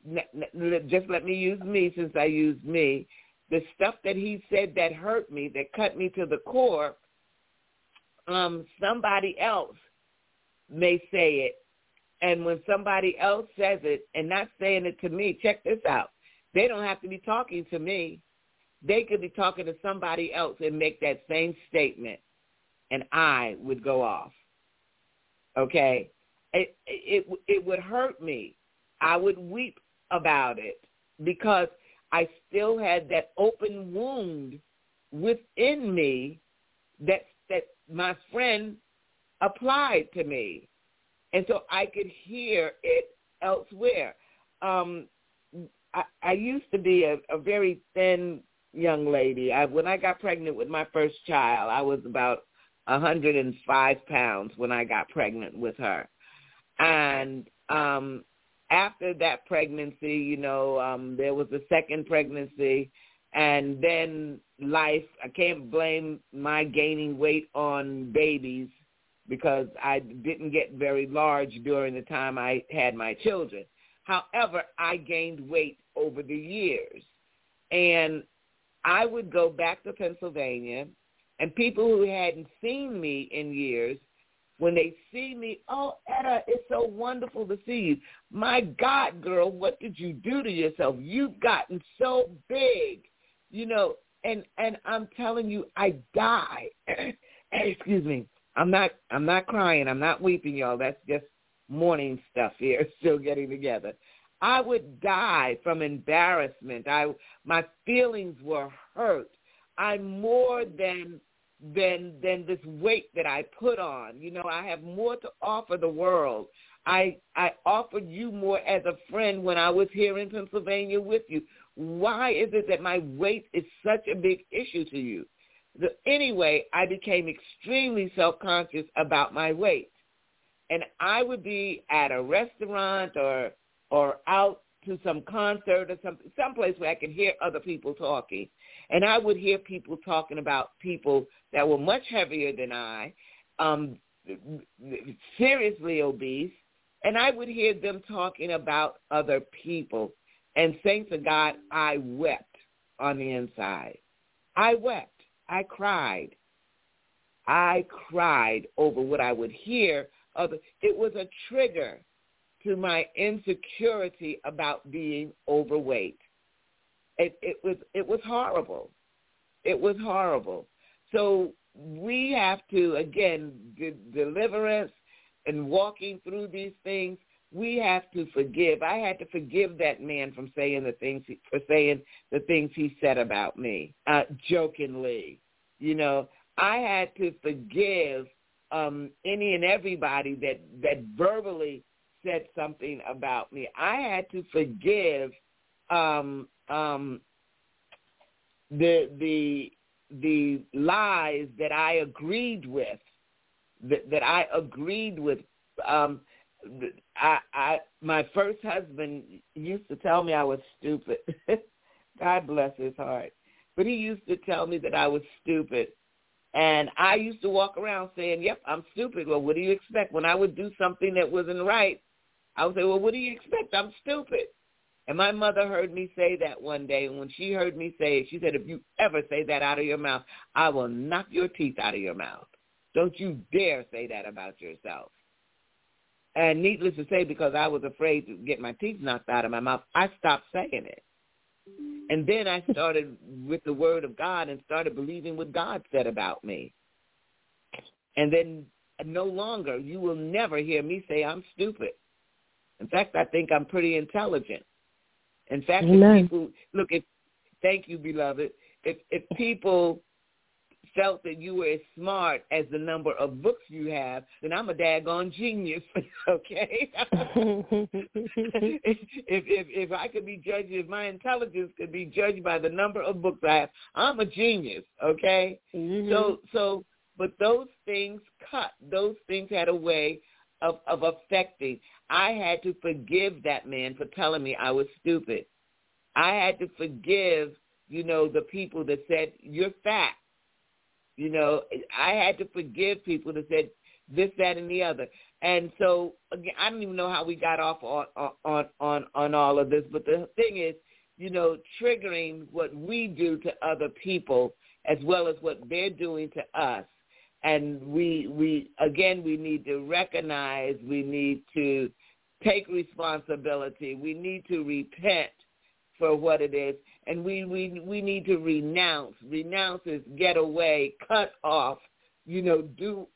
just let me use me since I used me. The stuff that he said that hurt me, that cut me to the core. Um, somebody else may say it, and when somebody else says it and not saying it to me, check this out. They don't have to be talking to me. They could be talking to somebody else and make that same statement, and I would go off. Okay? It, it, it would hurt me. I would weep about it because I still had that open wound within me that that my friend applied to me. And so I could hear it elsewhere. Um, I, I used to be a, a very thin young lady. I, when I got pregnant with my first child, I was about one hundred five pounds when I got pregnant with her. And um, after that pregnancy, you know, um, there was a second pregnancy. And then life, I can't blame my gaining weight on babies because I didn't get very large during the time I had my children. However, I gained weight over the years. And I would go back to Pennsylvania, and people who hadn't seen me in years, when they see me, oh, Etta, it's so wonderful to see you. My God, girl, what did you do to yourself? You've gotten so big. You know, and, and I'm telling you, I die. Excuse me. I'm not I'm not crying. I'm not weeping, y'all. That's just morning stuff here, still getting together. I would die from embarrassment. I my feelings were hurt. I'm more than than than this weight that I put on. You know, I have more to offer the world. I I offered you more as a friend when I was here in Pennsylvania with you. Why is it that my weight is such a big issue to you? The, anyway, I became extremely self-conscious about my weight. And I would be at a restaurant or or out to some concert or some someplace where I could hear other people talking. And I would hear people talking about people that were much heavier than I, um, seriously obese, and I would hear them talking about other people. And thanks to God, I wept on the inside. I wept. I cried. I cried over what I would hear. Other. It was a trigger to my insecurity about being overweight. It, it was it was horrible. It was horrible. So we have to, again, de- deliverance and walking through these things, we have to forgive. I had to forgive that man from saying the things he, for saying the things he said about me, uh, jokingly. You know, I had to forgive um, any and everybody that, that verbally said something about me. I had to forgive um, um, the the the lies that I agreed with, that, that I agreed with. Um, I, I my first husband used to tell me I was stupid. God bless his heart. But he used to tell me that I was stupid. And I used to walk around saying, yep, I'm stupid. Well, what do you expect? When I would do something that wasn't right, I would say, well, what do you expect? I'm stupid. And my mother heard me say that one day. And when she heard me say it, she said, if you ever say that out of your mouth, I will knock your teeth out of your mouth. Don't you dare say that about yourself. And needless to say, because I was afraid to get my teeth knocked out of my mouth, I stopped saying it. And then I started with the word of God and started believing what God said about me. And then no longer, you will never hear me say I'm stupid. In fact, I think I'm pretty intelligent. In fact, if people, look, if, thank you, beloved, if, if people felt that you were as smart as the number of books you have, then I'm a daggone genius, okay? if, if if I could be judged, if my intelligence could be judged by the number of books I have, I'm a genius, okay? Mm-hmm. So, so, but those things cut. Those things had a way of, of affecting. I had to forgive that man for telling me I was stupid. I had to forgive, you know, the people that said, you're fat. You know, I had to forgive people that said this, that, and the other. And so, again, I don't even know how we got off on on, on, on all of this, but the thing is, you know, triggering what we do to other people as well as what they're doing to us. And we, we again, we need to recognize, we need to take responsibility, we need to repent for what it is. And we, we we need to renounce. Renounce is get away, cut off, you know, do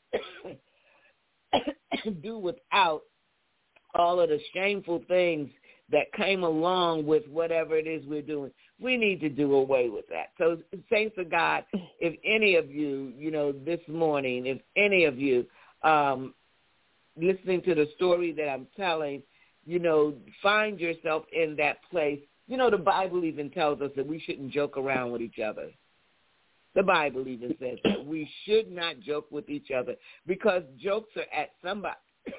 do without all of the shameful things that came along with whatever it is we're doing. We need to do away with that. So, thanks to God, if any of you, you know, this morning, if any of you um, listening to the story that I'm telling, you know, find yourself in that place. You know, the Bible even tells us that we shouldn't joke around with each other. The Bible even says that we should not joke with each other because jokes are at somebody.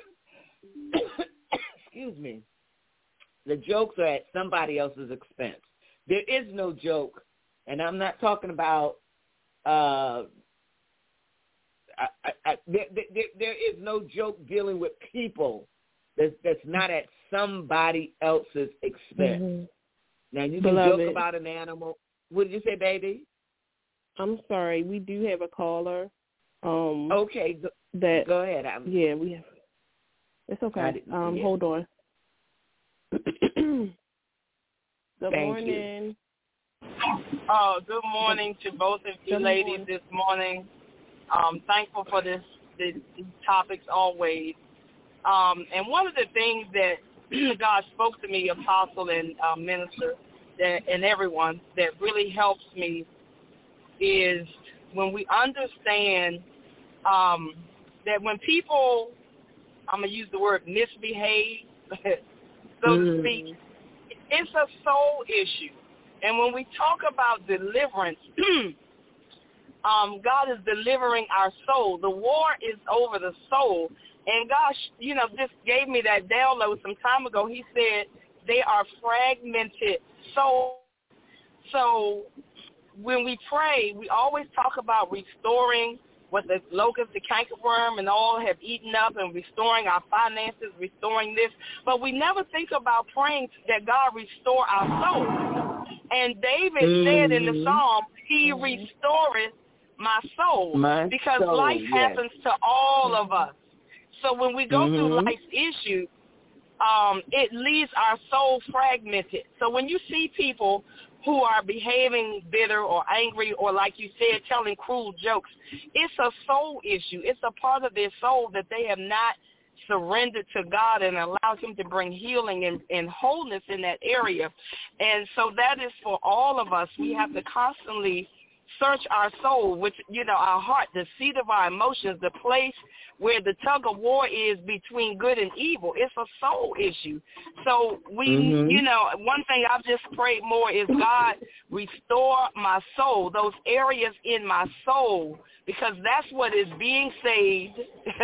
Excuse me. The jokes are at somebody else's expense. There is no joke, and I'm not talking about. Uh, I, I, I, there, there, there is no joke dealing with people that's, that's not at somebody else's expense. Mm-hmm. Now, you can Beloved. joke about an animal. What did you say, baby? I'm sorry. We do have a caller. Um, okay. Go, that, go ahead. I'm, yeah, we have. It's okay. Um, yeah. Hold on. Good Thank morning. You. Oh, good morning to both of you good ladies morning. this morning. I'm thankful for this, this, these topics always. Um, and one of the things that God spoke to me, apostle and uh, minister, that, and everyone, that really helps me is when we understand um, that when people, I'm going to use the word misbehave, so mm. to speak, it's a soul issue. And when we talk about deliverance, um, God is delivering our soul. The war is over the soul. And gosh, you know, just gave me that download some time ago. He said they are fragmented souls. So when we pray, we always talk about restoring what the locust, the cankerworm, and all have eaten up, and restoring our finances, restoring this. But we never think about praying that God restore our soul. And David mm-hmm. said in the Psalm, he restoreth my soul. My because soul, life yes. happens to all of us. So when we go mm-hmm. through life's issues, um, it leaves our soul fragmented. So when you see people who are behaving bitter or angry or, like you said, telling cruel jokes, it's a soul issue. It's a part of their soul that they have not surrendered to God and allowed him to bring healing and, and wholeness in that area. And so that is for all of us. We have to constantly search our soul, which, you know, our heart, the seat of our emotions, the place where the tug of war is between good and evil. It's a soul issue. So we, mm-hmm. you know, one thing I've just prayed more is, God, restore my soul, those areas in my soul, because that's what is being saved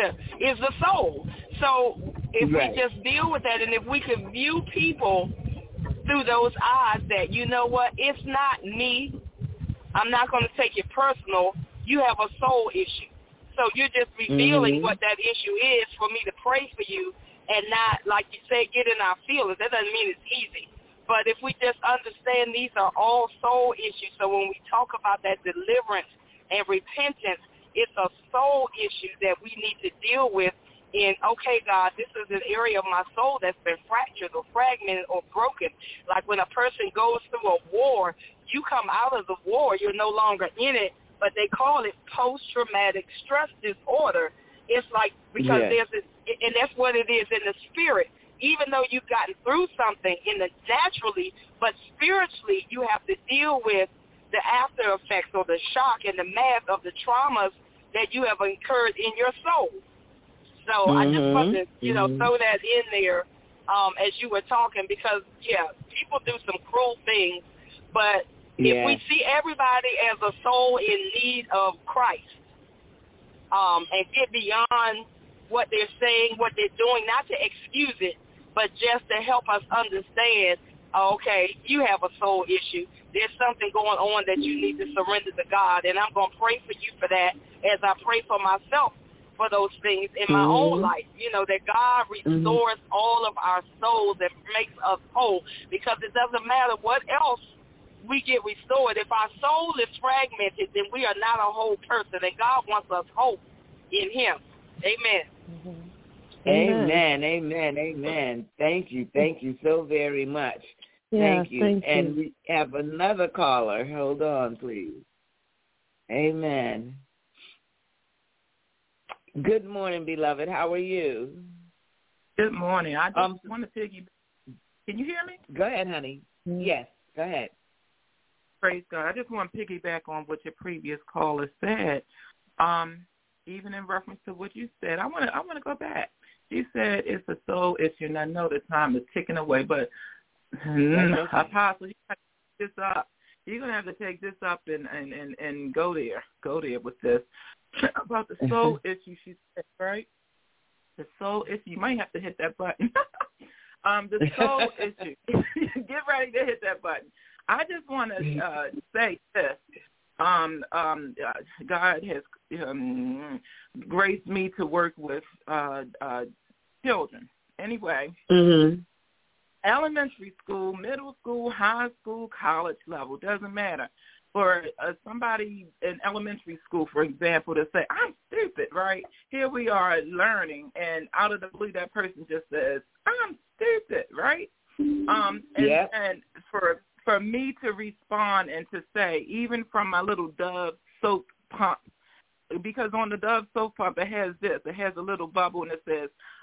is the soul. So if right. we just deal with that, and if we could view people through those eyes that, you know what, it's not me, I'm not going to take it personal. You have a soul issue. So you're just revealing mm-hmm. what that issue is for me to pray for you and not, like you say, get in our feelings. That doesn't mean it's easy. But if we just understand these are all soul issues, so when we talk about that deliverance and repentance, it's a soul issue that we need to deal with in, okay, God, this is an area of my soul that's been fractured or fragmented or broken. Like when a person goes through a war, you come out of the war, you're no longer in it, but they call it post-traumatic stress disorder. It's like, because yes. there's this, and that's what it is in the spirit. Even though you've gotten through something in the naturally, but spiritually you have to deal with the after effects or the shock and the mass of the traumas that you have incurred in your soul. So mm-hmm. I just wanted to, you know, mm-hmm. throw that in there um, as you were talking, because, yeah, people do some cruel things, but yeah. if we see everybody as a soul in need of Christ um, and get beyond what they're saying, what they're doing, not to excuse it, but just to help us understand, okay, you have a soul issue. There's something going on that you need to surrender to God, and I'm going to pray for you for that as I pray for myself for those things in my mm-hmm. own life, you know, that God restores mm-hmm. all of our souls and makes us whole, because it doesn't matter what else we get restored. If our soul is fragmented, then we are not a whole person, and God wants us whole in him. Amen. Mm-hmm. Amen, amen, amen. Thank you, thank you so very much. Yeah, thank you. Thank and you. we have another caller. Hold on, please. Amen. Good morning, beloved. How are you? Good morning. I just um, want to piggy. Can you hear me? Go ahead, honey. Mm-hmm. Yes, go ahead. Praise God. I just want to piggyback on what your previous caller said. Um, even in reference to what you said, I want to I want to go back. You said it's a soul issue, and I know the time is ticking away, but mm, okay. Apostle, you got to take this up. You're gonna have to take this up and, and, and, and go there, go there with this about the soul issue. She said, right? The soul issue. You might have to hit that button. um, the soul issue. Get ready to hit that button. I just want to uh, say this. Um, um, uh, God has um, graced me to work with uh, uh, children. Anyway, mm-hmm. elementary school, middle school, high school, college level, doesn't matter. For uh, somebody in elementary school, for example, to say, I'm stupid, right? Here we are learning, and out of the blue, that person just says, I'm stupid, right? Um, and, yeah. and for for me to respond and to say, even from my little Dove soap pump, because on the Dove soap pump, it has this. It has a little bubble, and it says,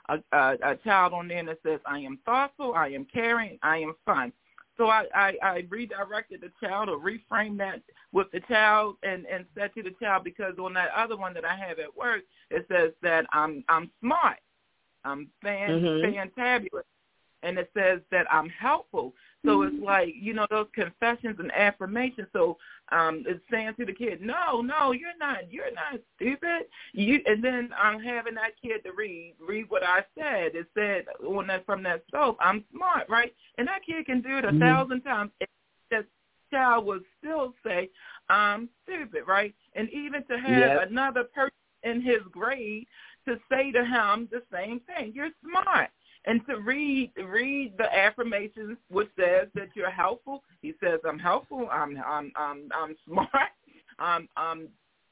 a, a, a child on there that says, I am thoughtful, I am caring, I am fun. So I, I, I redirected the child or reframed that with the child and, and said to the child, because on that other one that I have at work, it says that I'm I'm smart, I'm fan, mm-hmm. fantabulous, and it says that I'm helpful. So it's like, you know, those confessions and affirmations. So um, it's saying to the kid, no, no, you're not, you're not stupid. You, and then I'm having that kid to read, read what I said. It said on that, from that soap, I'm smart, right? And that kid can do it a mm-hmm. thousand times. That child will still say, I'm stupid, right? And even to have yep. another person in his grade to say to him the same thing, you're smart. And to read read the affirmations, which says that you're helpful. He says, "I'm helpful. I'm I'm I'm I'm smart. I'm I'm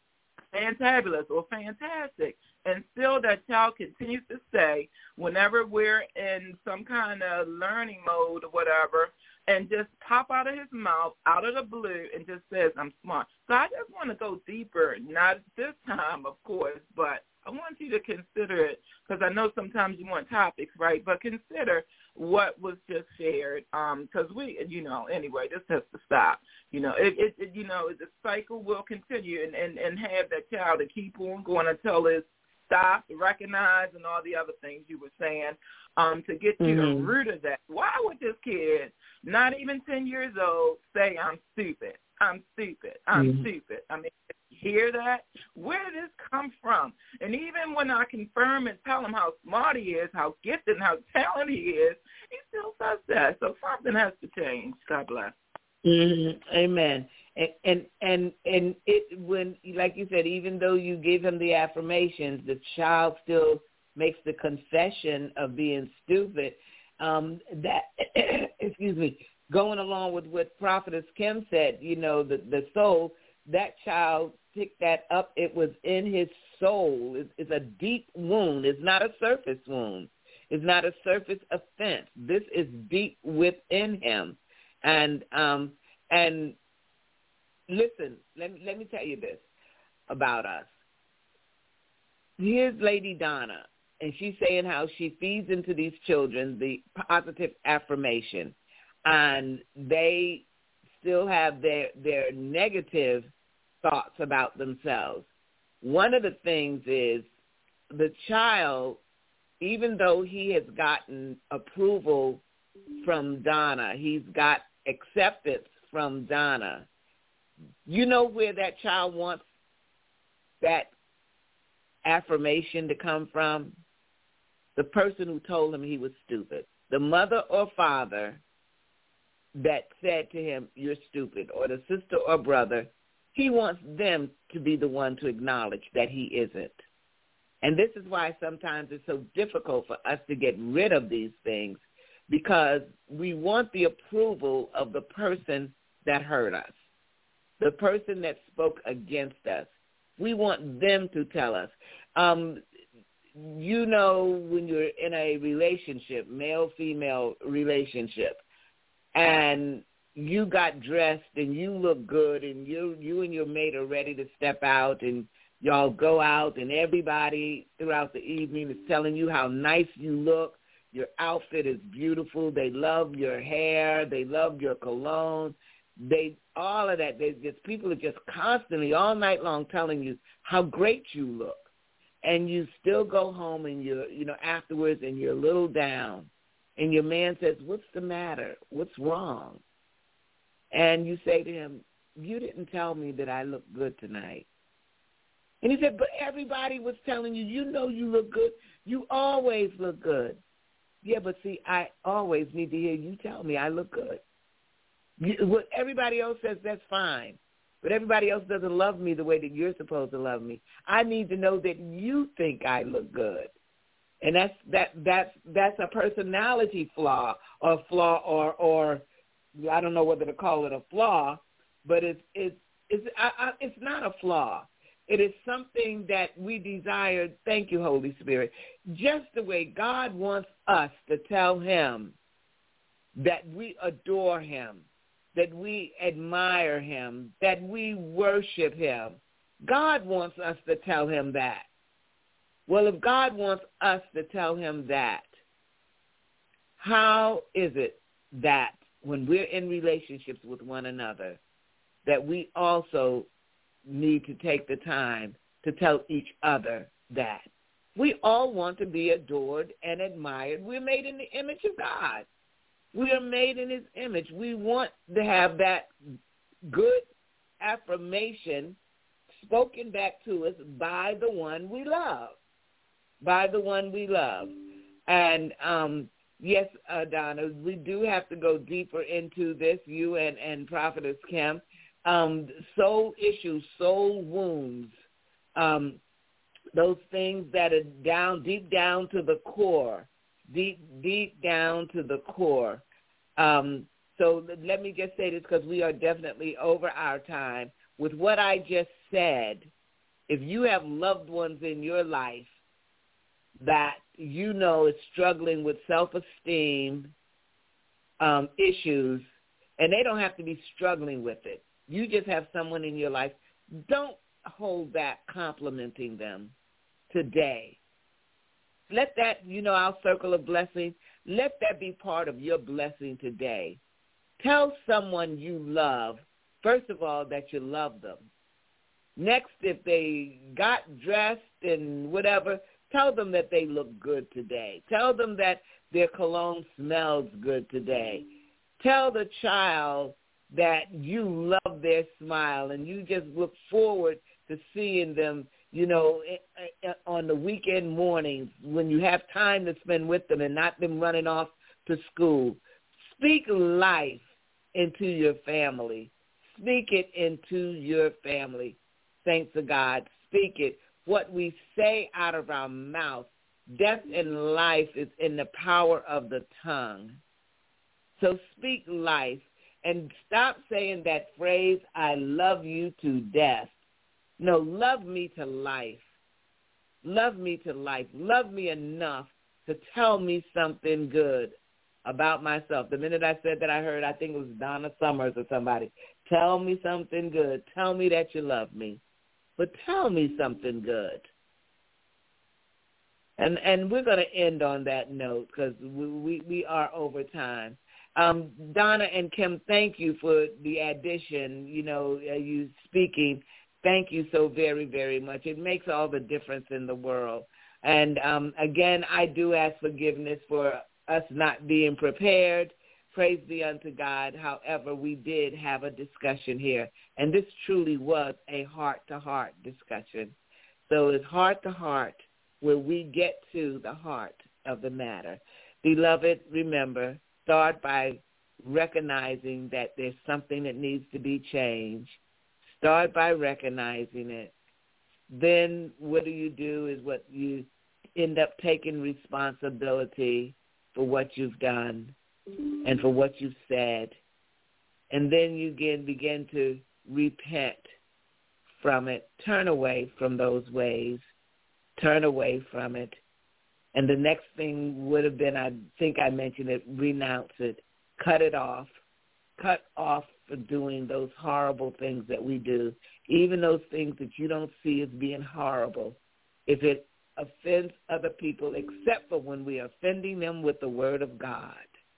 fantabulous or fantastic." And still, that child continues to say, whenever we're in some kind of learning mode or whatever, and just pop out of his mouth, out of the blue, and just says, "I'm smart." So I just want to go deeper, not this time, of course, but I want you to consider it, because I know sometimes you want topics, right? But consider what was just shared, because um, we, you know, anyway, this has to stop. You know, it, it, it you know, the cycle will continue, and, and, and have that child to keep on going until it's stopped, recognize, and all the other things you were saying, um, to get to mm-hmm. the root of that. Why would this kid, not even ten years old, say, I'm stupid? I'm stupid. I'm mm-hmm. stupid. I mean, hear that? Where did this come from? And even when I confirm and tell him how smart he is, how gifted and how talented he is, he still says that. So something has to change. God bless. Mm-hmm. Amen. And, and and and it when, like you said, even though you give him the affirmations, the child still makes the confession of being stupid. Um, that excuse me, going along with what Prophetess Kim said, you know, the the soul, that child picked that up. It was in his soul. It's, it's a deep wound. It's not a surface wound. It's not a surface offense. This is deep within him. And um, and listen, let me, let me tell you this about us. Here's Lady Donna, and she's saying how she feeds into these children the positive affirmation, and they still have their their negative thoughts about themselves. One of the things is the child, even though he has gotten approval from Donna, he's got acceptance from Donna, you know where that child wants that affirmation to come from? The person who told him he was stupid. The mother or father that said to him, you're stupid, or the sister or brother, he wants them to be the one to acknowledge that he isn't. And this is why sometimes it's so difficult for us to get rid of these things, because we want the approval of the person that hurt us, the person that spoke against us. We want them to tell us. Um, you know, when you're in a relationship, male-female relationship, and you got dressed and you look good and you you and your mate are ready to step out, and y'all go out, and everybody throughout the evening is telling you how nice you look. Your outfit is beautiful. They love your hair. They love your cologne. They all of that. They just people are just constantly all night long telling you how great you look, and you still go home and you're you know afterwards and you're a little down, and your man says, "What's the matter? What's wrong?" And you say to him, "You didn't tell me that I look good tonight." And he said, "But everybody was telling you. You know you look good. You always look good." Yeah, but see, I always need to hear you tell me I look good. You, what everybody else says, that's fine. But everybody else doesn't love me the way that you're supposed to love me. I need to know that you think I look good. And that's that that's that's a personality flaw or flaw or or I don't know whether to call it a flaw, but it's it's it's I, I, it's not a flaw. It is something that we desire. Thank you, Holy Spirit. Just the way God wants us to tell him that we adore him, that we admire him, that we worship him. God wants us to tell him that. Well, if God wants us to tell him that, how is it that when we're in relationships with one another, that we also need to take the time to tell each other that? We all want to be adored and admired. We're made in the image of God. We are made in his image. We want to have that good affirmation spoken back to us by the one we love, by the one we love. And um, yes, uh, Donna, we do have to go deeper into this, you and, and Prophetess Kim. Um, soul issues, soul wounds, um, those things that are down, deep down to the core, deep, deep down to the core. Um, so let me just say this because we are definitely over our time. With what I just said, if you have loved ones in your life that you know is struggling with self-esteem um, issues, and they don't have to be struggling with it, you just have someone in your life, don't hold back complimenting them today. Let that, you know, our circle of blessings, let that be part of your blessing today. Tell someone you love, first of all, that you love them. Next, if they got dressed and whatever, tell them that they look good today. Tell them that their cologne smells good today. Tell the child that you love their smile and you just look forward to seeing them, you know, on the weekend mornings when you have time to spend with them and not them running off to school. Speak life into your family. Speak it into your family. Thanks to God. Speak it. What we say out of our mouth, death and life is in the power of the tongue. So speak life and stop saying that phrase, I love you to death. No, love me to life. Love me to life. Love me enough to tell me something good about myself. The minute I said that, I heard, I think it was Donna Summers or somebody, tell me something good. Tell me that you love me. But tell me something good. And and we're going to end on that note because we, we, we are over time. Um, Donna and Kim, thank you for the addition, you know, uh, you speaking. Thank you so very, very much. It makes all the difference in the world. And, um, again, I do ask forgiveness for us not being prepared. Praise be unto God. However, we did have a discussion here, and this truly was a heart-to-heart discussion. So it's heart-to-heart where we get to the heart of the matter. Beloved, remember, start by recognizing that there's something that needs to be changed. Start by recognizing it. Then what do you do is what you end up taking responsibility for what you've done and for what you've said. And then you again begin to repent from it. Turn away from those ways. Turn away from it. And the next thing would have been, I think I mentioned it, renounce it. Cut it off. Cut off for doing those horrible things that we do, even those things that you don't see as being horrible. If it offends other people, except for when we are offending them with the word of God.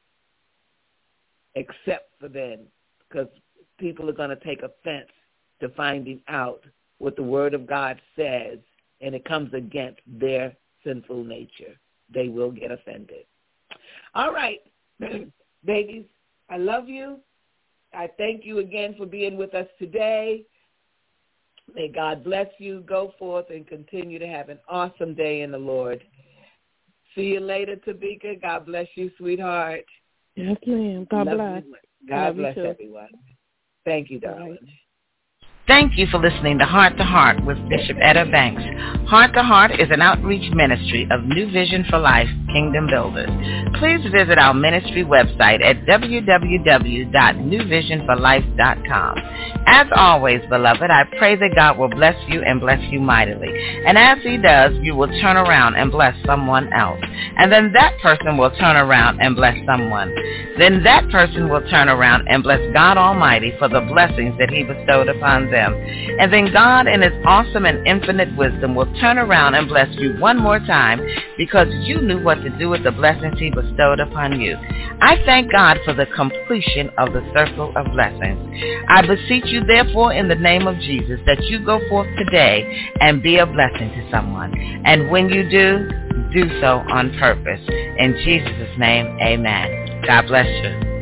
Except for then, because people are going to take offense to finding out what the word of God says, and it comes against their sinful nature. They will get offended. All right, babies, I love you. I thank you again for being with us today. May God bless you. Go forth and continue to have an awesome day in the Lord. See you later, Tabika. God bless you, sweetheart. Yes, ma'am. God Love bless. You. God Love bless you everyone. Thank you, darling. Right. Thank you for listening to Heart to Heart with Bishop Etta Banks. Heart to Heart is an outreach ministry of New Vision for Life, Kingdom Builders. Please visit our ministry website at w w w dot new vision for life dot com. As always, beloved, I pray that God will bless you and bless you mightily. And as he does, you will turn around and bless someone else. And then that person will turn around and bless someone. Then that person will turn around and bless God Almighty for the blessings that he bestowed upon them. them. And then God in his awesome and infinite wisdom will turn around and bless you one more time because you knew what to do with the blessings he bestowed upon you. I thank God for the completion of the circle of blessings. I beseech you therefore in the name of Jesus that you go forth today and be a blessing to someone. And when you do, do so on purpose. In Jesus' name, amen. God bless you.